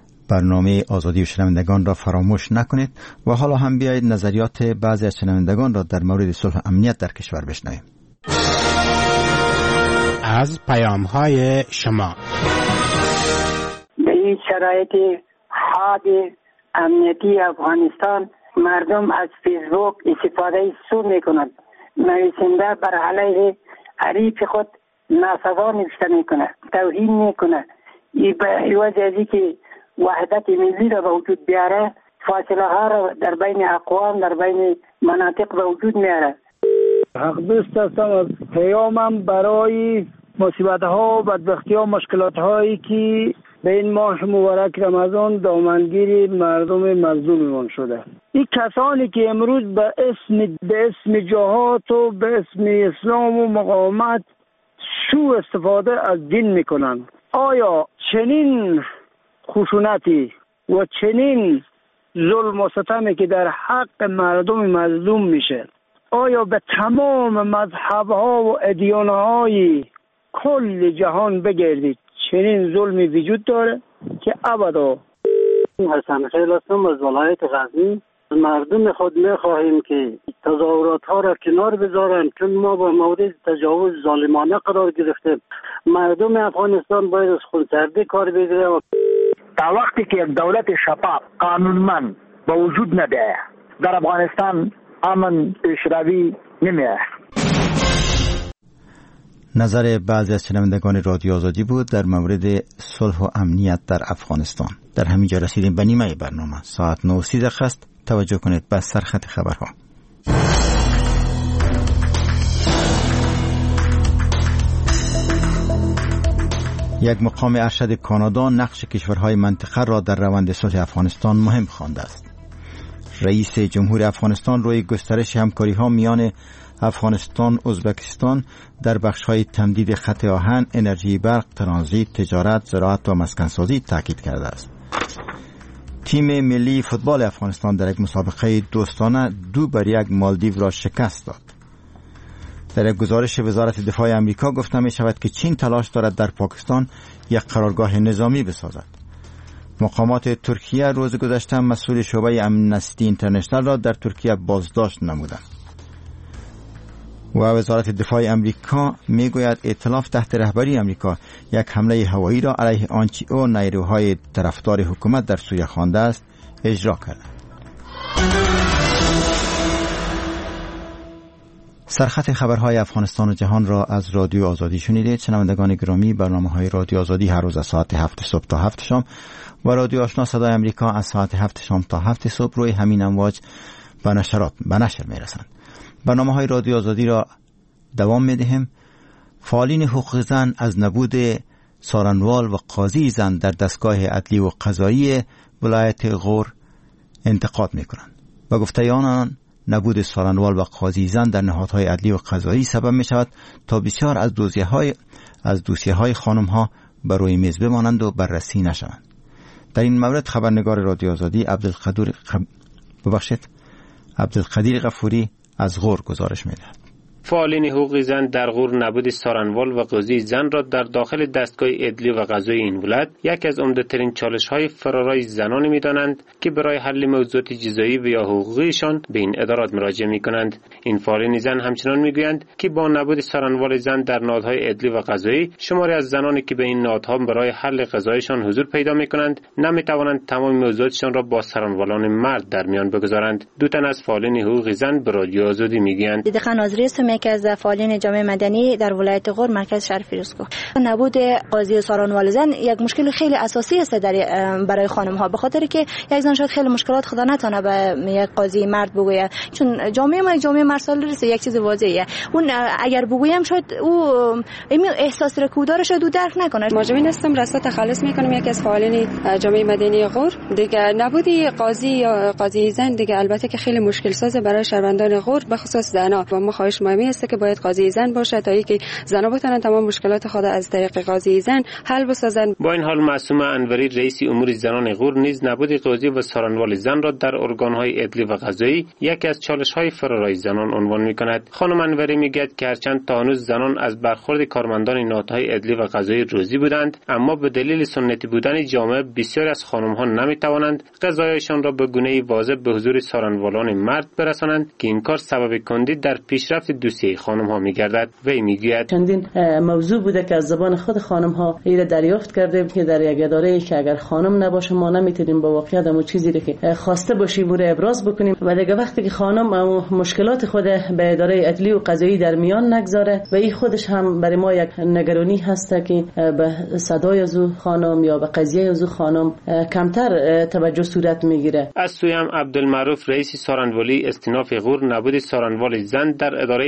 برنامه آزادی و شنوندگان را فراموش نکنید و حالا هم بیایید نظریات بعضی از شنوندگان را در مورد صلح و امنیت در کشور بشنویم.
از پیام‌های شما.
به این شرایط حاد امنیتی افغانستان مردم از فیسبوک استفاده سو می‌کنند. نویسنده بر علیه حریف خود ناسزا نوشته میکنه، توهین میکنه. ای به عوض از که وحدت ملی را به وجود بیاره، فاصله ها را در بین اقوام در بین مناطق به وجود میاره.
حق دوست هستم. از پیامم برای مصیبت ها و بدبختی ها مشکلات هایی که به این ماه مبارک رمضان دامنگیر مردم مظلوم شده، این کسانی که امروز به اسم به اسم جهاد و به اسم اسلام و مقاومت سو استفاده از دین میکنن، آیا چنین خشونتی و چنین ظلم و ستمی که در حق مردم مظلوم میشه آیا به تمام مذهب‌ها و ادیان‌های کل جهان بگردید چنین ظلمی وجود داره که ابدا.
حسن خیل هستم از ولایت غزنی. مردم خود می‌خواهیم که تظاهرات‌ها را کنار بذارن، چون ما با مورد تجاوز ظالمانه قرار گرفتیم. مردم افغانستان باید از خونسردی کار بگیره.
تا وقتی که یک دولت شفاف قانونمند با وجود نده در افغانستان امن پیشروی نمی‌آید.
نظر بعضی از شنوندگان رادیو آزادی بود در مورد صلح و امنیت در افغانستان. در همینجا رسیدیم به نیمه برنامه. ساعت نه و سی دقیقه است. توجه کنید به سرخط خبرها. یک مقام ارشد کانادا نقش کشورهای منطقه را در روند صلح افغانستان مهم خوانده است. رئیس جمهور افغانستان روی گسترش همکاری‌ها میان افغانستان، ازبکستان در بخش‌های تمدید خط آهن، انرژی برق، ترانزیت، تجارت، زراعت و مسکنسازی تاکید کرده است. تیم ملی فوتبال افغانستان در یک مسابقه دوستانه دو بر یک مالدیو را شکست داد. در یک گزارش وزارت دفاع آمریکا گفته می شود که چین تلاش دارد در پاکستان یک قرارگاه نظامی بسازد. مقامات ترکیه روز گذشته مسئول شعبه امنستی اینترنشنال را در ترکیه بازداشت نمودند. و وزارت دفاع آمریکا می گوید ائتلاف تحت رهبری آمریکا یک حمله هوایی را علیه آنچه او نیروهای طرفدار حکومت در سوریه خوانده است اجرا کرد. سرخط خبرهای افغانستان و جهان را از رادیو آزادی شنیدید. شنوندگان گرامی، برنامه‌های رادیو آزادی هر روز از ساعت هفت صبح تا هفت شام و رادیو آشنا صدای آمریکا از ساعت هفت شام تا هفت صبح روی همین امواج به نشرات به نشر می‌رسند. برنامه‌های رادیو آزادی را دوام می‌دهیم. فعالین حقوق زن از نبود سارنوال و قاضی زن در دستگاه عدلی و قضایی ولایت غور انتقاد می‌کنند. و گفته آنان نبود سارنوال و قاضی زن در نهادهای عدلی و قضایی سبب می‌شود تا بسیار از دوسیه‌های از دوسیه‌های خانم‌ها بر روی میز بمانند و بررسی نشوند. در این مورد خبرنگار رادیو آزادی عبدالقدیر خب... ببخشید عبدالقدیر غفوری از غور گزارش می‌دهد.
فعالین حقوق زن در غور نبود سارنوال و قاضی زن را در داخل دستگاه عدلی و قضایی این ولایت یکی از عمده‌ترین چالش‌های فرارای زنانی می‌دانند که برای حل موضوعات جزایی و یا حقوقیشان به این ادارات مراجعه می‌کنند. این فعالین زن همچنان می‌گویند که با نبود سارنوال زن در نهادهای عدلی و قضایی، شماری از زنانی که به این نهادها برای حل قضایشان حضور پیدا می‌کنند نمی‌توانند تمام موضوعاتشان را با سارنوالان مرد در میان بگذارند. دو تن از فعالین حقوق زن به رادیو آزادی می‌گویند
که از فعالین جامعه مدنی در ولایت غور مرکز شهر فیروزکوه. نبود قاضی سارنوال زن یک مشکل خیلی اساسی است در برای خانم ها، به خاطر که یک زن شاید خیلی مشکلات خدا نتونه به یک قاضی مرد بگوید، چون جامعه ما یک جامعه مرسال است. یک چیز واضحه، اون اگر بگویم شاید او این احساس را کودار شاید او درک نکنه.
ماجمین هستم، راستا تخلص میکنم یکی از فعالین جامعه مدنی غور. دیگه نبودی قاضی یا قاضی زن دیگه البته که خیلی مشکل سازه برای شهروندان غور، به خصوص زنا، و ما خواهش مهمی است که باید قاضی زن باشه تا اینکه زنا بتونن تمام مشکلات خود از طریق قاضی زن حل بسازن.
با این حال معصومه انوری رئیس امور زنان غور نیز نبود قاضی و سارنوال زن را در ارگان‌های عدلی و قضایی یکی از چالش‌های فرارای زنان عنوان می‌کند. خانم انوری میگوید که هرچند تا هنوز زنان از برخورد کارمندان نهادهای عدلی و قضایی راضی بودند، اما به دلیل سنتی بودن جامعه بسیاری از خانم‌ها نمی‌توانند قضایشان را به گونه‌ای واضح به حضور سارنوالان مرد برسانند که این کار سبب کندی در پیشرفت دوسیه خانم ها میگردد. وی میگوید
چندین موضوع بوده که از زبان خود خانم ها ایره دریافت کردیم که در یک اداره که اگر خانم نباشه ما نمیتونیم با واقعیت همون چیزی که خواسته باشیم رو ابراز بکنیم، و دیگه وقتی که خانم مشکلات خود به اداره عدلی و قضایی در میان نگذاره و این خودش هم برای ما یک نگرانی هست که به صدای از خانم یا به قضیه از خانم کمتر توجه صورت میگیره.
از سوی هم عبدالمعروف رئیس سارنوالی استیناف غور نبود سارنوال زن در اداره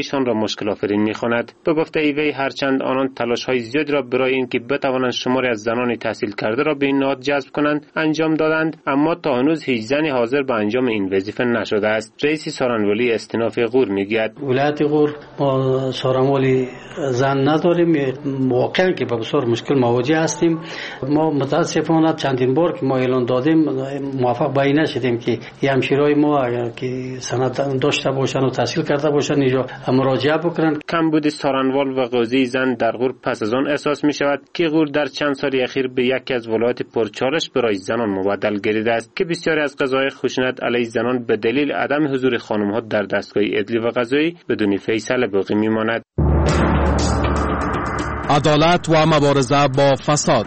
ایشان را مشکل آفرین می‌خواند. به گفته وی هرچند آنان تلاش‌های زیادی را برای اینکه بتوانند شماری از زنان تحصیل کرده را به این نهاد جذب کنند انجام دادند، اما تا هنوز هیچ زنی حاضر به انجام این وظیفه نشده است. رئیس سارنوالی استیناف غور میگوید
ولایت غور ما سارنوالی زن نداریم، واقعا که به بسیار مشکل مواجه هستیم. ما متاسفانه چندین بار که ما اعلان دادیم موفق به این نشدیم که همشیرای ما اگر که سند داشته باشن و تحصیل کرده باشن اینجا مراجعه بکنن.
کمبود سارنوال و قاضی زن در غور پس از آن احساس می شود که غور در چند سال اخیر به یکی از ولایات پرچالش برای زنان مبدل گردیده است که بسیاری از قضاهای خشونت علیه زنان به دلیل عدم حضور خانم‌ها در دستگاه عدلی و قضایی بدون فیصله باقی می‌ماند.
عدالت و مبارزه با فساد.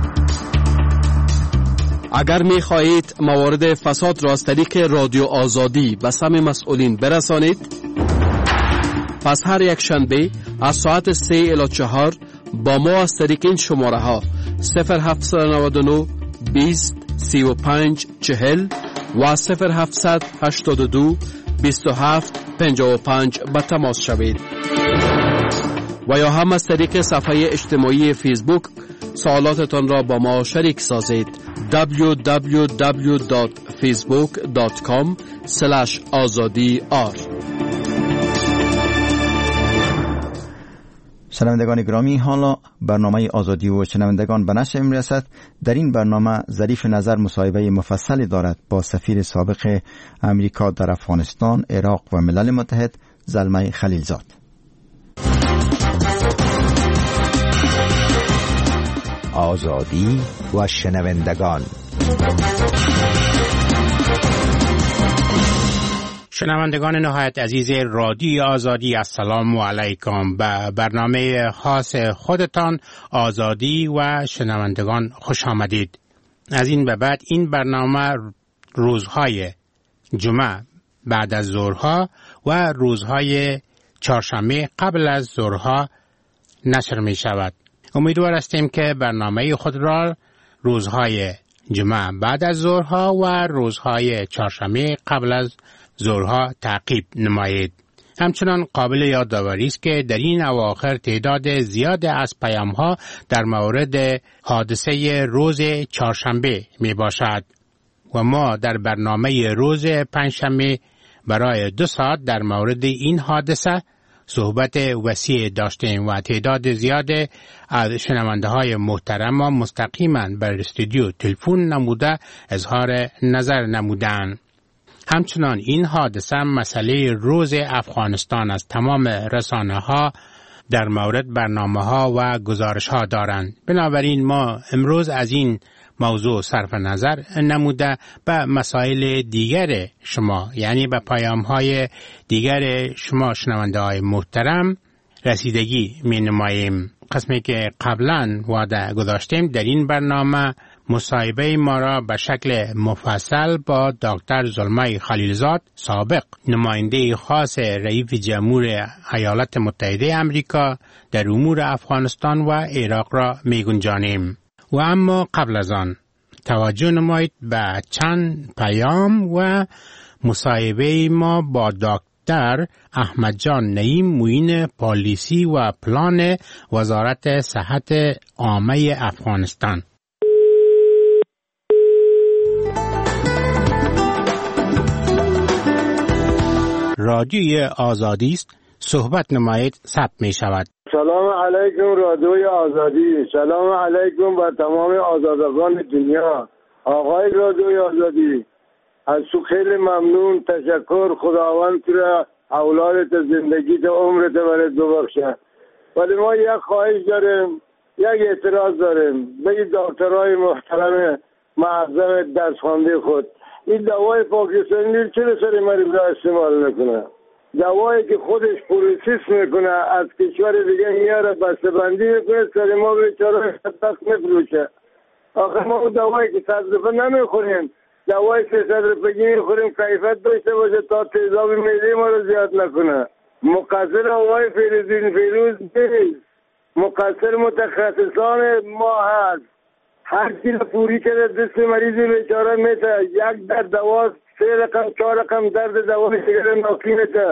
اگر می خواهید موارد فساد را از طریق رادیو آزادی به سمع مسئولین برسانید، پس هر یک شنبه از ساعت سه الی چهار با ما از طریق این شماره ها صفر هفت نه نه بیست سی و پنج چهل و صفر هفت هشت دو بیست و هفت پنجاه و پنج به تماس شوید و یا هم از طریق صفحه اجتماعی فیسبوک سوالاتتان را با ما شریک سازید. دبلیو دبلیو دبلیو دات فیسبوک دات کام اسلش آزادی آر.
شنوندگان گرامی، حالا برنامه آزادی و شنوندگان به نشر می‌رسد. در این برنامه ظریف نظر مصاحبه مفصلی دارد با سفیر سابق امریکا در افغانستان، عراق و ملل متحد زلمه خلیلزاد.
آزادی و شنوندگان.
شنوندگان نهایت عزیز رادیو آزادی، السلام علیکم. به برنامه خاص خودتان آزادی و شنوندگان خوش آمدید. از این به بعد این برنامه روزهای جمعه بعد از ظهرها و روزهای چهارشنبه قبل از ظهرها نشر می شود. امیدوار هستیم که برنامه خود را روزهای جمعه بعد از ظهرها و روزهای چهارشنبه قبل از ظهرها تعقیب نمایید. همچنان قابل یادآوری است که در این اواخر تعداد زیاد از پیام‌ها در مورد حادثه روز چهارشنبه می باشد و ما در برنامه روز پنجشنبه برای دو ساعت در مورد این حادثه صحبت وسیع داشتیم و تعداد زیاد از شنونده های محترم و مستقیما بر استودیو تلفن نموده اظهار نظر نمودند. همچنان این حادثه مسئله روز افغانستان از تمام رسانه ها در مورد برنامه ها و گزارش ها دارند. بنابراین ما امروز از این موضوع صرف نظر نموده به مسائل دیگر شما، یعنی به پیام های دیگر شما شنونده های محترم رسیدگی می نماییم. قسمی که قبلا وعده گذاشتیم در این برنامه مصاحبه ما را به شکل مفصل با دکتر زلمه خلیلزاد، سابق نماینده خاص رئیس جمهور ایالات متحده آمریکا در امور افغانستان و عراق را می گنجانیم. و اما قبل از آن توجه نمایید به چند پیام و مصاحبه ما با دکتر احمد جان نعیم، معین پالیسی و پلان وزارت صحت عامه افغانستان. رادیوی آزادی است، صحبت نمایید ثبت می شود.
سلام علیکم رادیوی آزادی، سلام علیکم با تمام آزادگان دنیا. آقای رادیوی آزادی، از تو خیلی ممنون، تشکر. خداوند را اولادت زندگیت عمرت برات ببخشه. ولی ما یک خواهش داریم، یک اعتراض داریم به این دکترای محترم معظم درس خوانده خود. این دوای پاکستانی چرا سر مریض را استعمال نکنه؟ دوایی که خودش پروسس میکنه از کشور دیگه میاره بسته بندی میکنه، سر ما بیچاره بدبخت میفروشه. آخه ما اون دوایی که صد روپه نمیخوریم، دوایی که صد روپگی میخوریم کیفیت داشته باشه تا تیزاب معده ما رو زیاد نکنه. مقصر آقای فیروزین فیروز نیست، مقصر متخصصان ما هست. هر چیز پوری کرده دست مریضی بیچاره میته، یک در دواست سه رقم چهار رقم درد دوا شکر ناکی میته.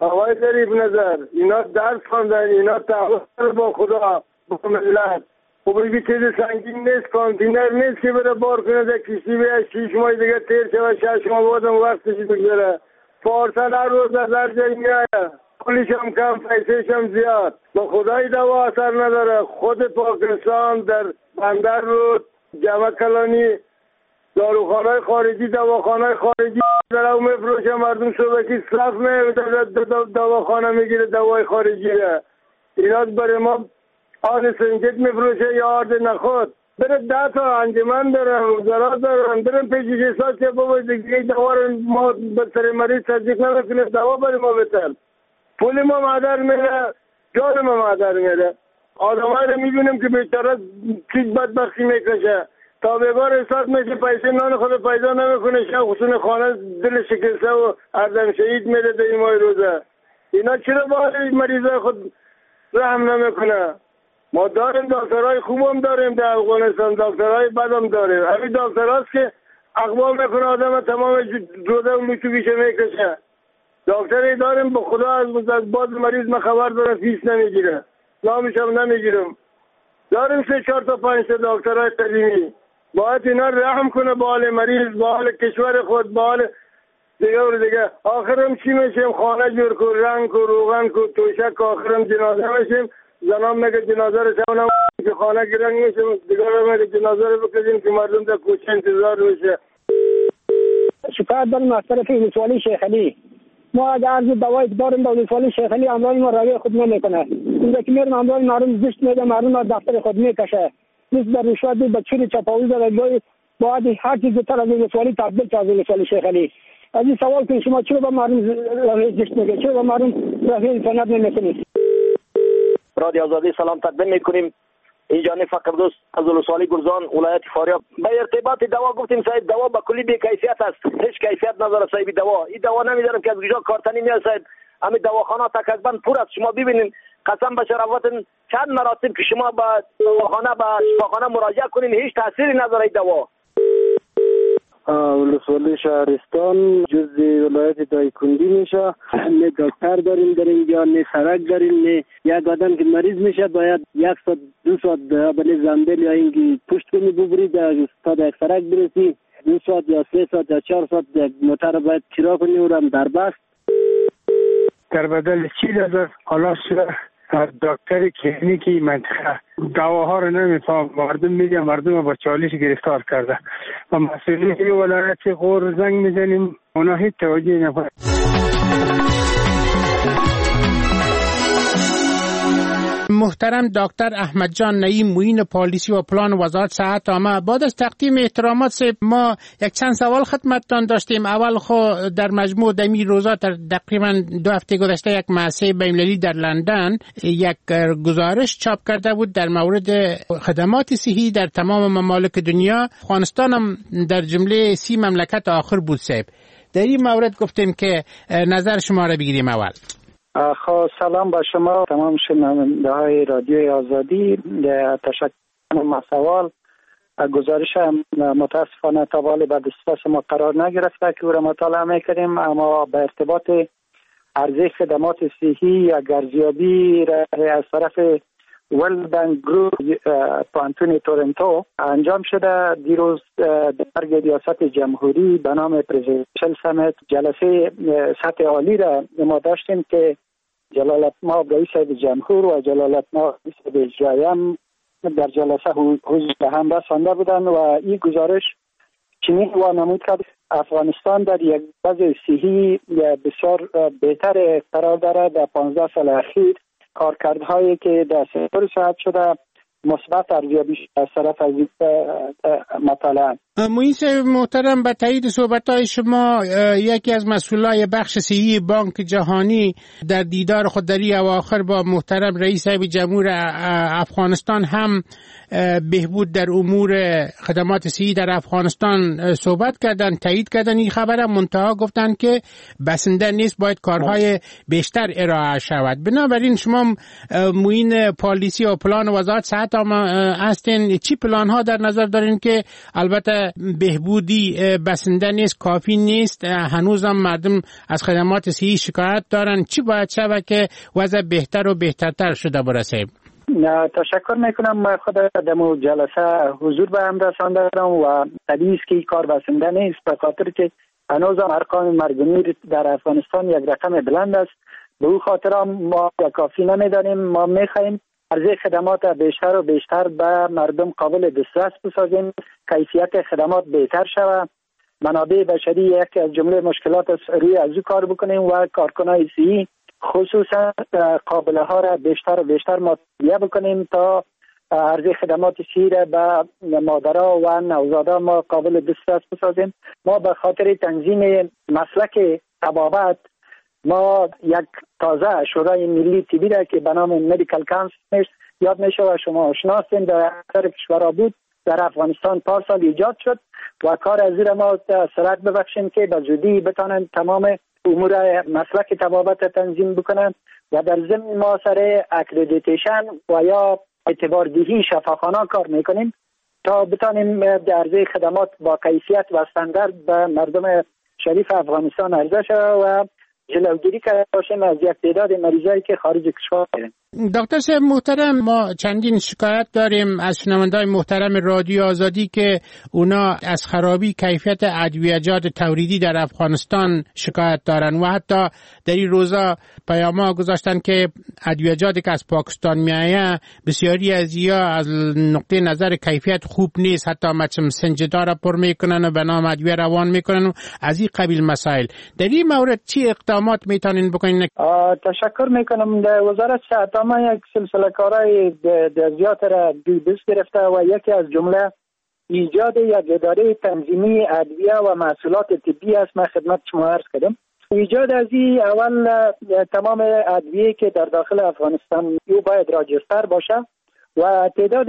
آقای ظریف نظر اینا درس خواندن، اینا تعهد با خدا با ملت. خب این چیز سنگین نیست، کانتینر نیست که بره بار کنه در کشتی به شیش ماه دیگه تیر شود، شش ماه بادم وقتش بگذره. پارسل هر روز از هر جایی میآید، پولش هم کم، پیسهش هم زیاد. با خدای دوا اثر نداره. خود پاکستان در بندر رو جمع کلانی داروخانه‌های خارجی، دواخانه‌های خارجی در او میفروشه، مردم صبحی صف میاد دواخانه میگیره دوای خارجی ده. اینا برای ما آرد سنجد میفروشه یا آرد نخود. بره ده تا انجمن دارن، وزارات دارن، برن پیشیشی که بابا دیگه دوا رو ما به سر مریض تصدیق نکنه، دوا برای ما بتن. پول ما مادر میره، جان ما مادر میره. آدمایی رو میبینیم که بیچاره چیز بدبختی میکشه، تا بگار احساس میشه پیسه نان خود پیدا نمیکنه، شب خصوص خانه دل شکسته و اردم شهید میره در این ماه روزه. اینا چرا با مریضای خود رحم نمیکنه؟ ما داریم دکترهای خوب هم داریم در افغانستان، دکترهای بد هم داریم. همین دکترهاست که اقبال میکنه آدم تمام روزه و میشو بیشه میکشه. دکتری داریم به خدا از باز مریض من خبر دارم فیس نمیگیره، نامش هم نمیگیرم. داریم سه چهار تا پنج تا دکترهای قدیمی. باید اینا رحم کنه با حال مریض، با حال کشور خود، با حال دیگه و دیگه. آخرم چی میشیم؟ خانه جور کن، رنگ کن، روغن کن، توشک، آخرم جنازه میشیم. زنام میگه جنازه رو شونم که خانه گرنگ میشیم، دیگه رو میگه جنازه رو بکشیم که مردم در کوچه انتظار میشه.
شکایت داریم از طرف ولسوالی شیخ علی. ما اگر عرض دوای داریم با ولسوالی شیخ علی، امرای ما روی خود نمیکنه. اینجا که میرم امرای مردم زشت میده، مردم از دفتر خود میکشه. نیست در رشوت به چوری چپاوی داره، باید هر چیز زودتر از ولسوالی تبدیل که از ولسوالی شیخ علی. از این سوال که شما چرا با مردم روی زشت میگه، چرا با مردم روی انسانیت نمیکنید؟
رادیو آزادی سلام تقدیم میکنیم. اینجا فقر دوست از ولسوالی گلزان ولایت فاریاب. به ارتباط دوا گفتیم صاحب دوا به کلی بی کیفیت است، هیچ کیفیت نداره صاحب دوا. این دوا نمیدارم که از کجا کارتنی میاد صاحب. همین دواخانه تقریبا پر است. شما ببینید قسم به شرافتن چند مراتب که شما به دواخانه به شفاخانه مراجعه کنین هیچ تأثیری نداره دوا.
ولسوالی شهرستان جزء ولایت دایکندی میشه. نه دکتر داریم در اینجا، نه سرک داریم، نه یک آدم که مریض میشه باید یک ساعت دو ساعت به زنبیل یا اینکه پشت کنی ببرید تا یک سرک برسی، دو ساعت یا سه ساعت یا چهار ساعت موتر باید چرا کنی و هم در بست.
در بدل چی داده حالا شده دکتر کلینیکی منطقه دواها رو نمیفهم، مردم میگه مردم با چالش گرفتار کرده و مسئولیت ولایت غور زنگ میزنیم اونا هیچ توجهی نمیکنه.
محترم دکتر احمد جان نعیم معین پالیسی و پلان وزارت صحت عامه، بعد از تقدیم احترامات ما یک چند سوال خدمتتان داشتیم. اول خو در مجموع دمی روزا در تقریبا دو هفته گذشته یک مؤسسه بین‌المللی در لندن یک گزارش چاپ کرده بود در مورد خدمات صحی در تمام ممالک دنیا. افغانستان هم در جمله سی مملکت آخر بود صاحب. در این مورد گفتیم که نظر شما را بگیریم. اول
خب سلام با شما تمام شنونده های رادیو آزادی. تشکر از سوال. گزارش متاسفانه تا حال به دسترس ما قرار نگرفته که او را مطالعه میکنیم، اما به ارتباط عرضه خدمات صحی یا ارزیابی از طرف ورلد بانک گروپ پانتون تورنتو انجام شده. دیروز در ریاست جمهوری به نام پرزیدنشل سمیت جلسه سطح عالی را ما داشتیم که جلالت مآب رئیس جمهور و جلالت مآب رئیس اجرایی هم در جلسه حضور هم رسانده بودند و این گزارش چنین وانمود کرد افغانستان در یک وضع صحی بسیار بهتر قرار دارد. در پانزده سال اخیر کارکردهایی که در سکتور صحت شده مثبت ارزیابی از طرف از مطالعه.
معین محترم، به تایید صحبت‌های شما یکی از مسئولای بخش صحی بانک جهانی در دیدار خود در اواخر با محترم رئیس جمهور افغانستان هم بهبود در امور خدمات صحی در افغانستان صحبت کردن، تایید کردن این خبر، منتها گفتن که بسنده نیست، باید کارهای بیشتر ارائه شود. بنابراین شما معین پالیسی و پلان وزارت صحت عامه هستین، چی پلان ها در نظر دارین که البته بهبودی بسنده نیست، کافی نیست. هنوز هم مردم از خدمات صحی شکایت دارن. چی باید شود که وضع بهتر و بهترتر شده برسه؟
تشکر میکنم. من خود در جلسه حضور به هم رسانده دارم و طبیعی است که کار بسنده نیست، به خاطر که هنوز هم ارقام مرگ و میر در افغانستان یک رقم بلند است. به او خاطر ما کافی نمیدانیم. ما میخواهیم عرضه خدمات بیشتر و بیشتر به مردم قابل دسترس بسازیم، کیفیت خدمات بهتر شود. منابع بشری یک از جمله مشکلات است، روی از او کار بکنیم و کارکنان صحی خصوصا قابله ها را بیشتر و بیشتر مطالعه بکنیم تا عرضه خدمات صحی را به مادرها و نوزادا ما قابل دسترس بسازیم. ما به خاطر تنظیم مسلک طبابت ما یک تازه شورای ملی طبی را که به نام مدیکال کانسل یاد میشه و شما آشنا هستین، در اکثر کشورها بود، در افغانستان پارسال ایجاد شد و کار از این ما سرعت ببخشیم که به زودی بتانند تمام امور مسلک طبابت تنظیم بکنند و در ضمن ما سر اکریدیتیشن و یا اعتباردهی شفاخانه کار میکنیم تا بتانیم در عرضه خدمات با کیفیت و استاندارد به مردم شریف افغانستان عرضه شود و جلوگیری کرده باشیم از یک تعداد مریضایی که خارج کشور داریم.
دکتر صاحب محترم، ما چندین شکایت داریم از شنونده‌های محترم رادیو آزادی که اونا از خرابی کیفیت ادویه‌جات تولیدی در افغانستان شکایت دارن و حتی در این روزا پیام‌ها گذاشتن که ادویه‌جاتی که از پاکستان میآید بسیاری از یا از نقطه نظر کیفیت خوب نیست، حتی مچم سنجدار را پر میکنن و به نام ادویه روان میکنن و از این قبیل مسائل. در این مورد چی اقدامات میتونین بکنین؟
تشکر میکنم. در وزارت صحت ما یک سلسله کارهای زیاد را دست گرفته و یکی از جمله ایجاد یک اداره تنظیمی ادویه و محصولات طبی است. من خدمت شما عرض کردم ایجاد از این اول تمام ادویه که در داخل افغانستان او باید راجستر باشه و تعداد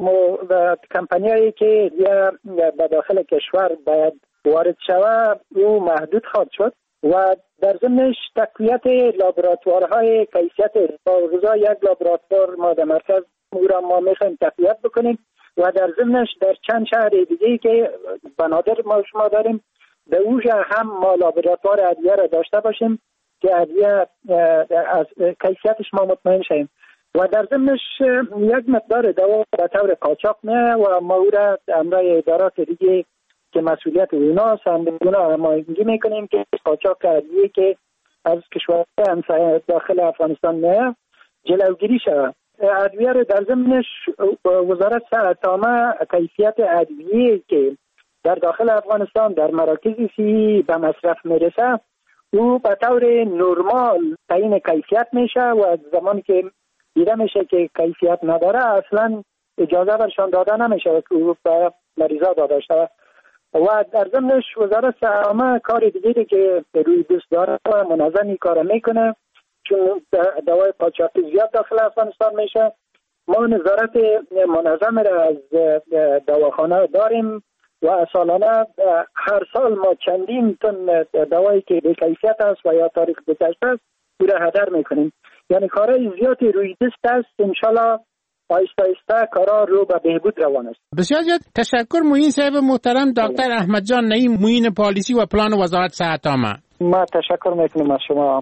کمپانیایی که به داخل کشور باید وارد شود او محدود خواهد شد و در ضمنش تقویت لابراتوارهای کیفیت غذا. یک لابراتوار ما در مرکز او را ما میخوایم تقویت بکنیم و در ضمنش در چند شهر دیگه که بنادر ما شما داریم به اوجه هم ما لابراتوار ادویه را داشته باشیم که ادویه از کیفیتش ما مطمئن شیم و در ضمنش یک مقدار دوا به طور قاچاق نه و ما او را امرای ادارات دیگه که مسئولیت اوناست هم اونا هماهنگی میکنیم که قاچاق ادویه که از کشورهای همسایه داخل افغانستان نه جلوگیری شود. ادویه رو در ضمنش وزارت صحت عامه کیفیت ادویه که در داخل افغانستان در مراکز صحی به مصرف میرسه او به طور نرمال تعیین کیفیت میشه و زمانی که دیده میشه که کیفیت نداره اصلا اجازه برشان داده نمیشه که او به مریضا داده شود. و در ضمنش وزارت صحت عامه کار دیگری که روی دوست داره و منظمی کار میکنه چون دوای قاچاقی زیاد داخل افغانستان میشه. ما نظارت منظم را از دواخانه داریم و سالانه هر سال ما چندین تن دوایی که به کیفیت است و یا تاریخ گذشته است او را هدر میکنیم. یعنی کارهای زیادی روی دست است. انشالله آیسته آیسته کارا رو به بهبود روان است.
بسیار زیاد تشکر معین صاحب محترم دکتر احمد جان نعیم معین پالیسی و پلان وزارت صحت عامه.
ما تشکر میکنم از شما.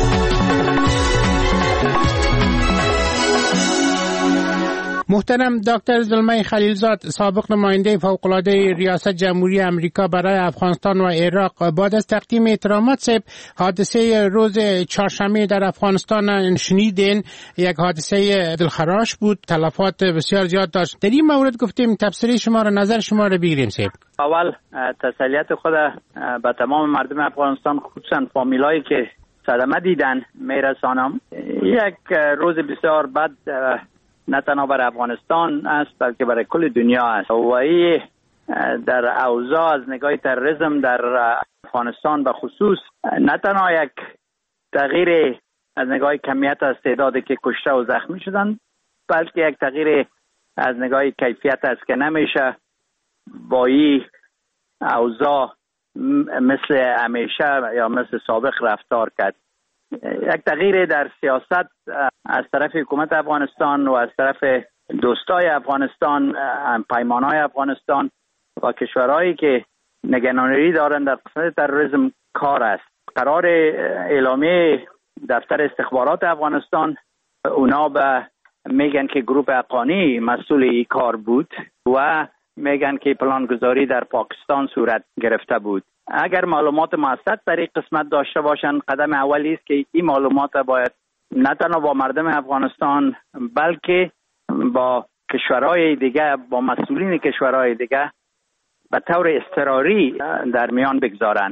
محترم دکتر زلمه خلیلزاد سابق نماینده فوق‌العاده ریاست جمهوری امریکا برای افغانستان و عراق، بعد از تقدیم احترامات صاحب حادثه روز چهارشنبه در افغانستان شنیدین یک حادثه دلخراش بود، تلفات بسیار زیاد داشت. در این مورد گفتیم تفسیر شما را نظر شما را بگیریم صاحب.
اول تسلیت خود به تمام مردم افغانستان خصوصا فامیلایی که صدمه دیدن میرسانم. یک روز بسیار بد نه تنها برای افغانستان است بلکه برای کل دنیا است و این در اوضاع از نگاه تروریسم در افغانستان به خصوص نه تنها یک تغییر از نگاه کمیت از تعدادی که کشته و زخمی شدن بلکه یک تغییر از نگاه کیفیت است که نمیشه با این اوضاع مثل همیشه یا مثل سابق رفتار کرد. یک تغییر در سیاست از طرف حکومت افغانستان و از طرف دوستای افغانستان، پیمانهای افغانستان و کشورهایی که نگرانی دارند در قسمت تروریسم کار است. قرار اعلامیه دفتر استخبارات افغانستان، اونا به میگن که گروه حقانی مسئول این کار بود و میگن که پلانگذاری در پاکستان صورت گرفته بود. اگر معلومات موثق در این قسمت داشته باشند، قدم اولی است که این معلومات باید نه تنها با مردم افغانستان بلکه با کشورهای دیگه، با مسئولین کشورهای دیگه به طور اضطراری در میان بگذارند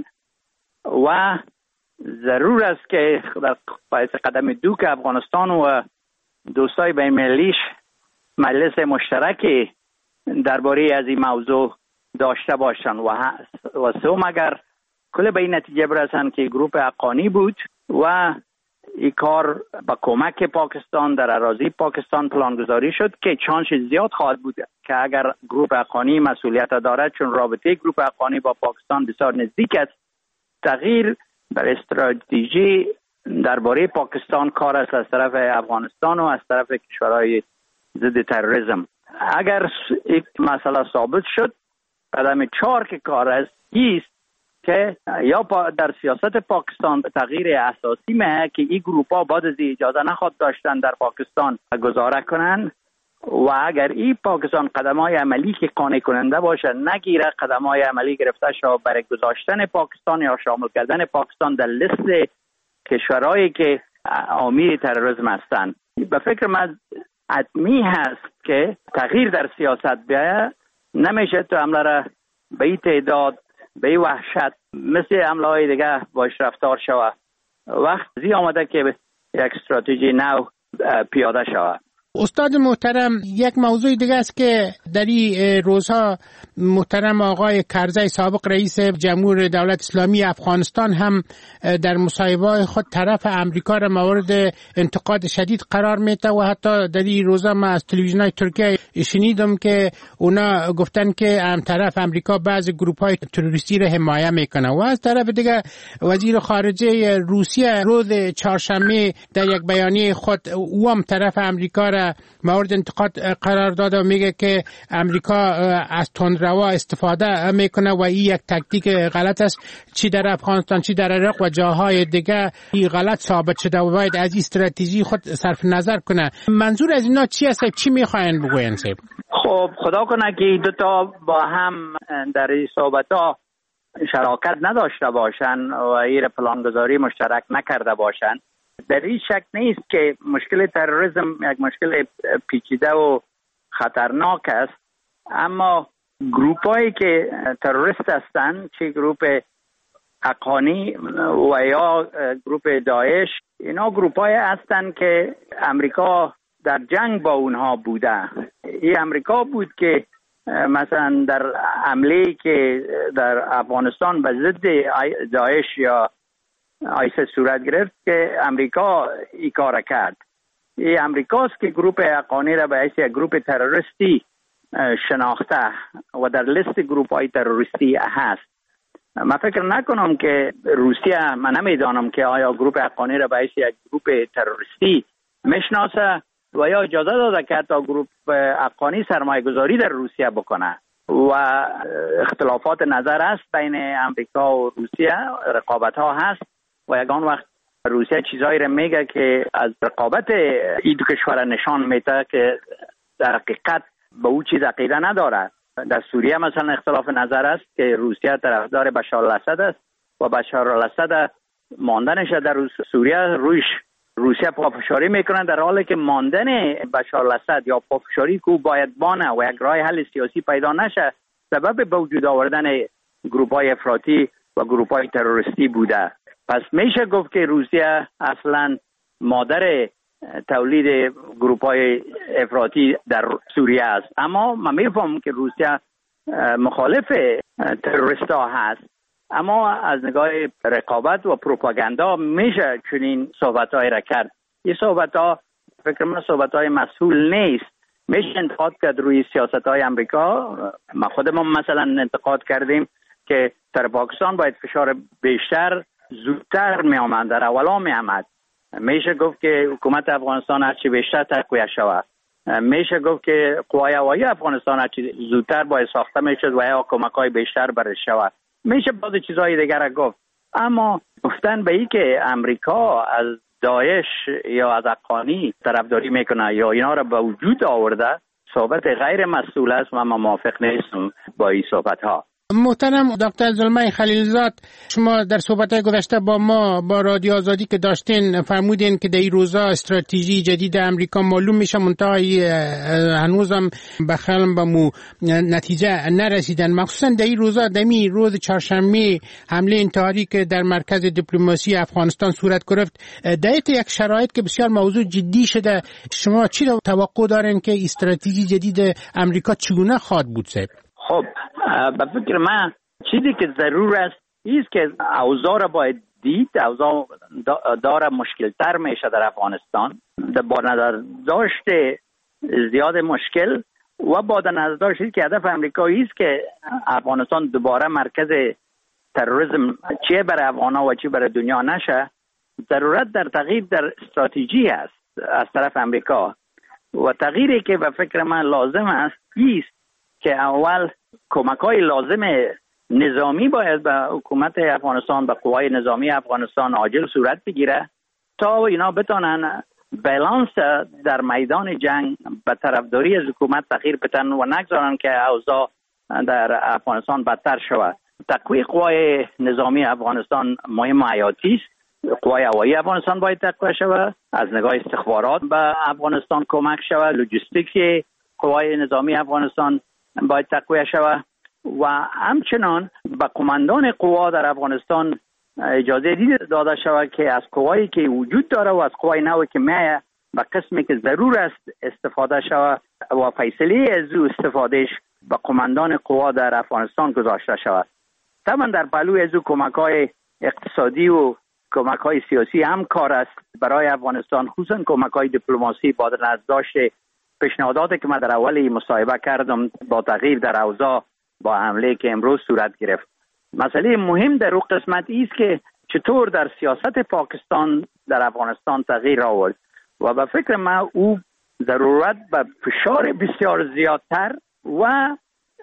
و ضرور است که باید قدم دو که افغانستان و دوستای بین المللیش مجلس مشترک درباره از این موضوع داشته باشند و و سوم اگر کل به این نتیجه برسند که گروه حقانی بود و این کار با کمک پاکستان در اراضی پاکستان پلانگذاری شد که چانس زیاد خواهد بود که اگر گروه حقانی مسئولیت دارد، چون رابطه گروه حقانی با پاکستان بسیار نزدیک است، تغییر در استراتژی درباره پاکستان کار است از طرف افغانستان و از طرف کشورهای ضد تروریسم. اگر یک مسئله ثابت شد، قدم چهار که کار است است که یا در سیاست پاکستان تغییر اساسی میه که این گروپ ها بعد از اجازه نخواد داشتن در پاکستان گزاره کنن و اگر این پاکستان قدم های عملی که قانع کننده باشه نگیره، قدم های عملی گرفته شد برای گذاشتن پاکستان یا شامل کردن پاکستان در لیست کشورهایی که حامی تروریسم هستند. به فکر من حتمی هست که تغییر در سیاست بیاید. نمیشه تو حمله را به این تعداد، به این وحشت مثل حمله های دیگه باش رفتار شود. وقت زی آمده که یک استراتژی نو پیاده شود.
استاد محترم، یک موضوع دیگه است که در این روزها محترم آقای کرزی سابق رئیس جمهور دولت اسلامی افغانستان هم در مصاحبه‌های خود طرف امریکا را مورد انتقاد شدید قرار میده و حتی در این روزها من از تلویزیون‌های ترکیه شنیدم که اونا گفتن که هم طرف امریکا بعضی گروپ‌های تروریستی را حمایت میکنه و از طرف دیگه وزیر خارجه روسیه روز چهارشنبه در یک بیانیه خود او هم طرف امریکا را مورد انتقاد قرار داده و میگه که امریکا از تندروا استفاده میکنه و این یک تاکتیک غلط است، چی در افغانستان چی در عراق و جاهای دیگه این غلط ثابت شده و باید از این استراتژی خود صرف نظر کنه. منظور از اینا چی است؟ چی میخواین بگوین؟
خب خدا کنه که دو تا با هم در این صحبت‌ها شراکت نداشته باشن و این پلانگذاری مشترک نکرده باشن. در این شک نیست که مشکل تروریسم یک مشکل پیچیده و خطرناک است، اما گروپ هایی که تروریست هستند، چه گروپ حقانی و یا گروپ داعش، اینا گروپ های هستند که امریکا در جنگ با اونها بوده. این امریکا بود که مثلا در حمله که در افغانستان به ضد داعش یا آیسیس صورت گرفت که امریکا این کار کرد. این امریکاست که گروپ حقانی را به حیث یک گروپ تروریستی شناخته و در لیست گروپ های تروریستی هست. من فکر نکنم که روسیه، من نمیدانم که آیا گروپ حقانی را به حیث یک گروپ تروریستی میشناسه و یا اجازه داده که حتی گروپ حقانی سرمایه گذاری در روسیه بکنه و اختلافات نظر است بین امریکا و روسیه، رقابت ها هست و یگان وقت روسیه چیزایی را میگه که از رقابت این دو کشور نشان میده که در حقیقت به او چیز عقیده نداره. در سوریه مثلا اختلاف نظر است که روسیه طرفدار بشار الاسد است و بشار الاسد ماندنش در سوریه رویش روسیه پافشاری میکنه، در حالی که ماندن بشار الاسد یا پافشاری که باید بانه و یک راه حل سیاسی پیدا نشه سبب به وجود آوردن گروپ های افراطی و گروپ های تروریستی بوده. پس میشه گفت که روسیه اصلا مادر تولید گروپ های افراطی در سوریه است. اما من میفهمم که روسیه مخالف تروریست ها هست، اما از نگاه رقابت و پروپاگاندا میشه چنین صحبت های را کرد. این صحبت ها فکر من صحبت های مسئول نیست. میشه انتقاد کرد روی سیاست های امریکا. ما خودمون مثلا انتقاد کردیم که در پاکستان باید فشار بیشتر زودتر می آمد، در اولا می آمد. میشه گفت که حکومت افغانستان هرچی بیشتر تقویه شود میشه گفت که قوای هوایی افغانستان زودتر باید ساخته میشد و یا کمک‌های بیشتر برش شود. میشه بعض چیزهای دیگر گفت، اما گفتن به این که امریکا از داعش یا از حقانی طرفداری میکنه یا اینا را به وجود آورده، صحبت غیر مسئول است و من موافق نیستم با این صحبت ها.
محترم دکتر زلمه خلیلزاد، شما در صحبت‌های گذشته با ما با رادیو آزادی که داشتین فرمودین که در این روزا استراتژی جدید امریکا معلوم میشه، منتهای هنوزم بخلم به مو نتیجه نرسیدن. مخصوصا در این روزا، در این روز چهارشنبه حمله انتحاری که در مرکز دیپلماسی افغانستان صورت گرفت، در یک شرایط که بسیار موضوع جدی شده، شما چی توقع دارین که استراتژی جدید امریکا چگونه خواهد بود؟ صاحب
خب به فکر من چیزی که ضرور است ایست که اوضاع را باید دید. اوضاع داره مشکل تر میشه در افغانستان با نظر داشت زیاد مشکل و با نظر داشت که هدف امریکایی است که افغانستان دوباره مرکز تروریسم چه برای افغانا و چه برای دنیا نشه. ضرورت در تغییر در استراتژی است از طرف امریکا و تغییری که به فکر من لازم است ایست که اول کمک‌های لازم نظامی باید به حکومت افغانستان، به قوای نظامی افغانستان عاجل صورت بگیره تا اینا بتونن بالانس در میدان جنگ به طرفداری از حکومت تغییر بدن و نگذارن که اوضاع در افغانستان بدتر شود. تقویت قوای نظامی افغانستان مهم و حیاتی است. قوای هوایی افغانستان باید تقویت شود، از نگاه استخبارات به افغانستان کمک شود، لوجستیک قوای نظامی افغانستان باید تقویت شود و همچنان به قماندان قوا در افغانستان اجازه داده شود که از قوایی که وجود داره و از قوای نوی که میه به قسمی که ضرور است استفاده شود و فیصله از او استفادهش به قماندان قوا در افغانستان گذاشته شود. طبعا در پهلوی از او کمک‌های اقتصادی و کمک‌های سیاسی هم کار است برای افغانستان، خصوصا کمک‌های دیپلماسی با نظر داشت پیشنهاداتی که من در اولی مصاحبه کردم با تغییر در اوضاع با حمله که امروز صورت گرفت. مسئله مهم در او قسمت است که چطور در سیاست پاکستان در افغانستان تغییر آورد و به فکر من او ضرورت به فشار بسیار زیادتر و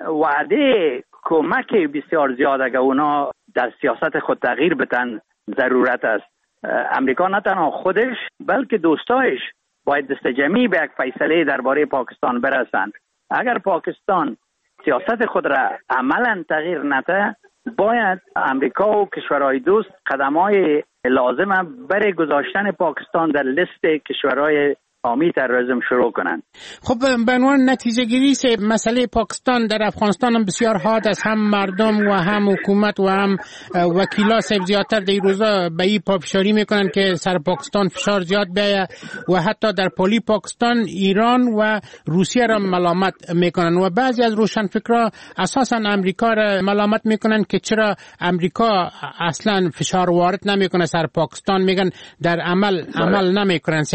وعده کمک بسیار زیاد اگر اونا در سیاست خود تغییر بدن ضرورت است. امریکا نه تنها خودش بلکه دوستایش باید دست جمعی به یک فیصله درباره پاکستان برسند. اگر پاکستان سیاست خود را عملا تغییر نده، باید امریکا و کشورهای دوست قدم‌های لازم برای گذاشتن پاکستان در لیست کشورهای حامی تروریسم شروع کنند.
خب به عنوان نتیجه گیری مسئله پاکستان در افغانستان هم بسیار حاد است. هم مردم و هم حکومت و هم وکیلا زیادتر در روزا به این پافشاری میکنن که سر پاکستان فشار زیاد بیاید و حتی در پلی پاکستان ایران و روسیه را ملامت میکنن و بعضی از روشنفکرا اساسا امریکا را ملامت میکنن که چرا امریکا اصلا فشار وارد نمیکنه سر پاکستان، میگن در عمل عمل نمیکنن.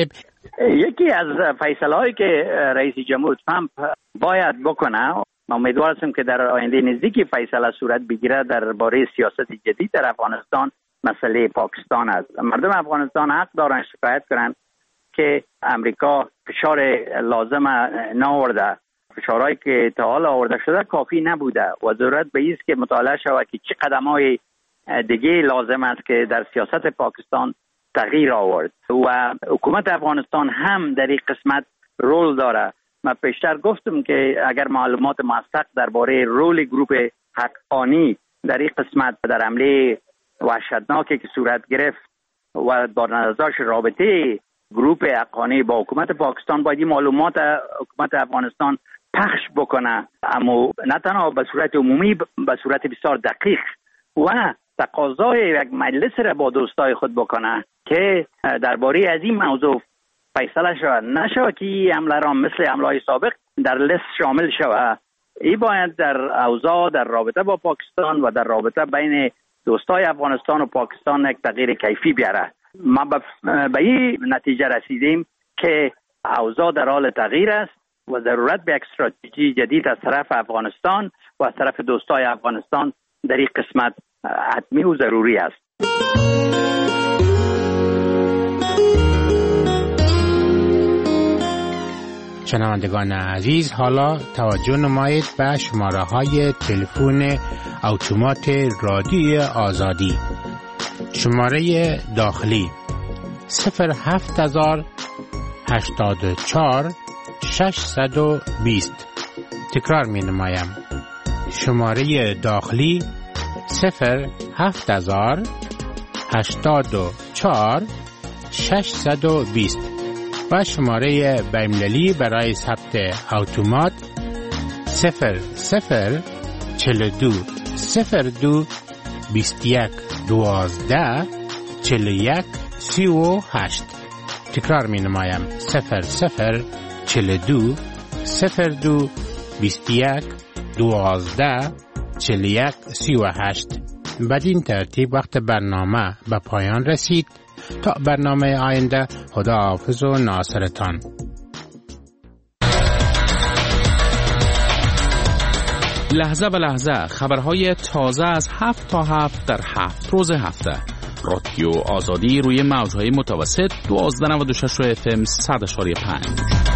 یکی از فیصله هایی که رئیس جمهور ترامپ باید بکنه، ما امیدوار هستیم که در آینده نزدیکی فیصله صورت بگیره درباره سیاست جدید در افغانستان، مسئله پاکستان است. مردم افغانستان حق دارن شکایت کنند که امریکا فشار لازم نآورده، فشارهایی که تا حال آورده شده کافی نبوده و ضرورت به این است که مطالعه شود که چه قدم‌های دیگه لازم است که در سیاست پاکستان تغییر آورد و حکومت افغانستان هم در این قسمت رول داره. من پیشتر گفتم که اگر معلومات موثق درباره رول گروپ حقانی در این قسمت در حمله وحشتناکی که صورت گرفت و با نظر رابطه گروپ حقانی با حکومت پاکستان، باید این معلومات حکومت افغانستان پخش بکنه، اما نه تنها به صورت عمومی، به صورت بسیار دقیق و تقاضای یک مجلس را با دوستای خود بکنه که درباره از این موضوع فیصله شود، نشود که این حمله را مثل حمله سابق در لیست شامل شود. این باید در اوضاع در رابطه با پاکستان و در رابطه بین دوستای افغانستان و پاکستان یک تغییر کیفی بیاره. ما به این نتیجه رسیدیم که اوضاع در حال تغییر است و ضرورت به یک استراتژی جدید از طرف افغانستان و از طرف دوستای افغانستان در این قسمت حتمی و ضروری است.
شنوندگان عزیز، حالا توجه نمایید به شماره های تلفن اتومات رادیوی آزادی. شماره داخلی صفر هفت هزار هشتاد و چهار ششصد و بیست. تکرار می نمایم. شماره داخلی صفر هفت هزار هشتاد و چهار ششصد و بیست و شماره بین‌المللی برای ثبت اتومات صفر صفر چهل و دو صفر دو بیست و یک دوازده چهل و یک سی و هشت. تکرار می نمایم. صفر صفر چهل و دو صفر دو بیست و یک دوازده چهل و یک سی و هشت. بدین ترتیب وقت برنامه به پایان رسید. تا برنامه آینده، خدا حافظ و ناصرتان.
لحظه به لحظه خبرهای تازه از هفت تا هفت در هفت روز هفته. رادیو آزادی روی موجهای متوسط دوازده نود و شش اف ام صد و پنج.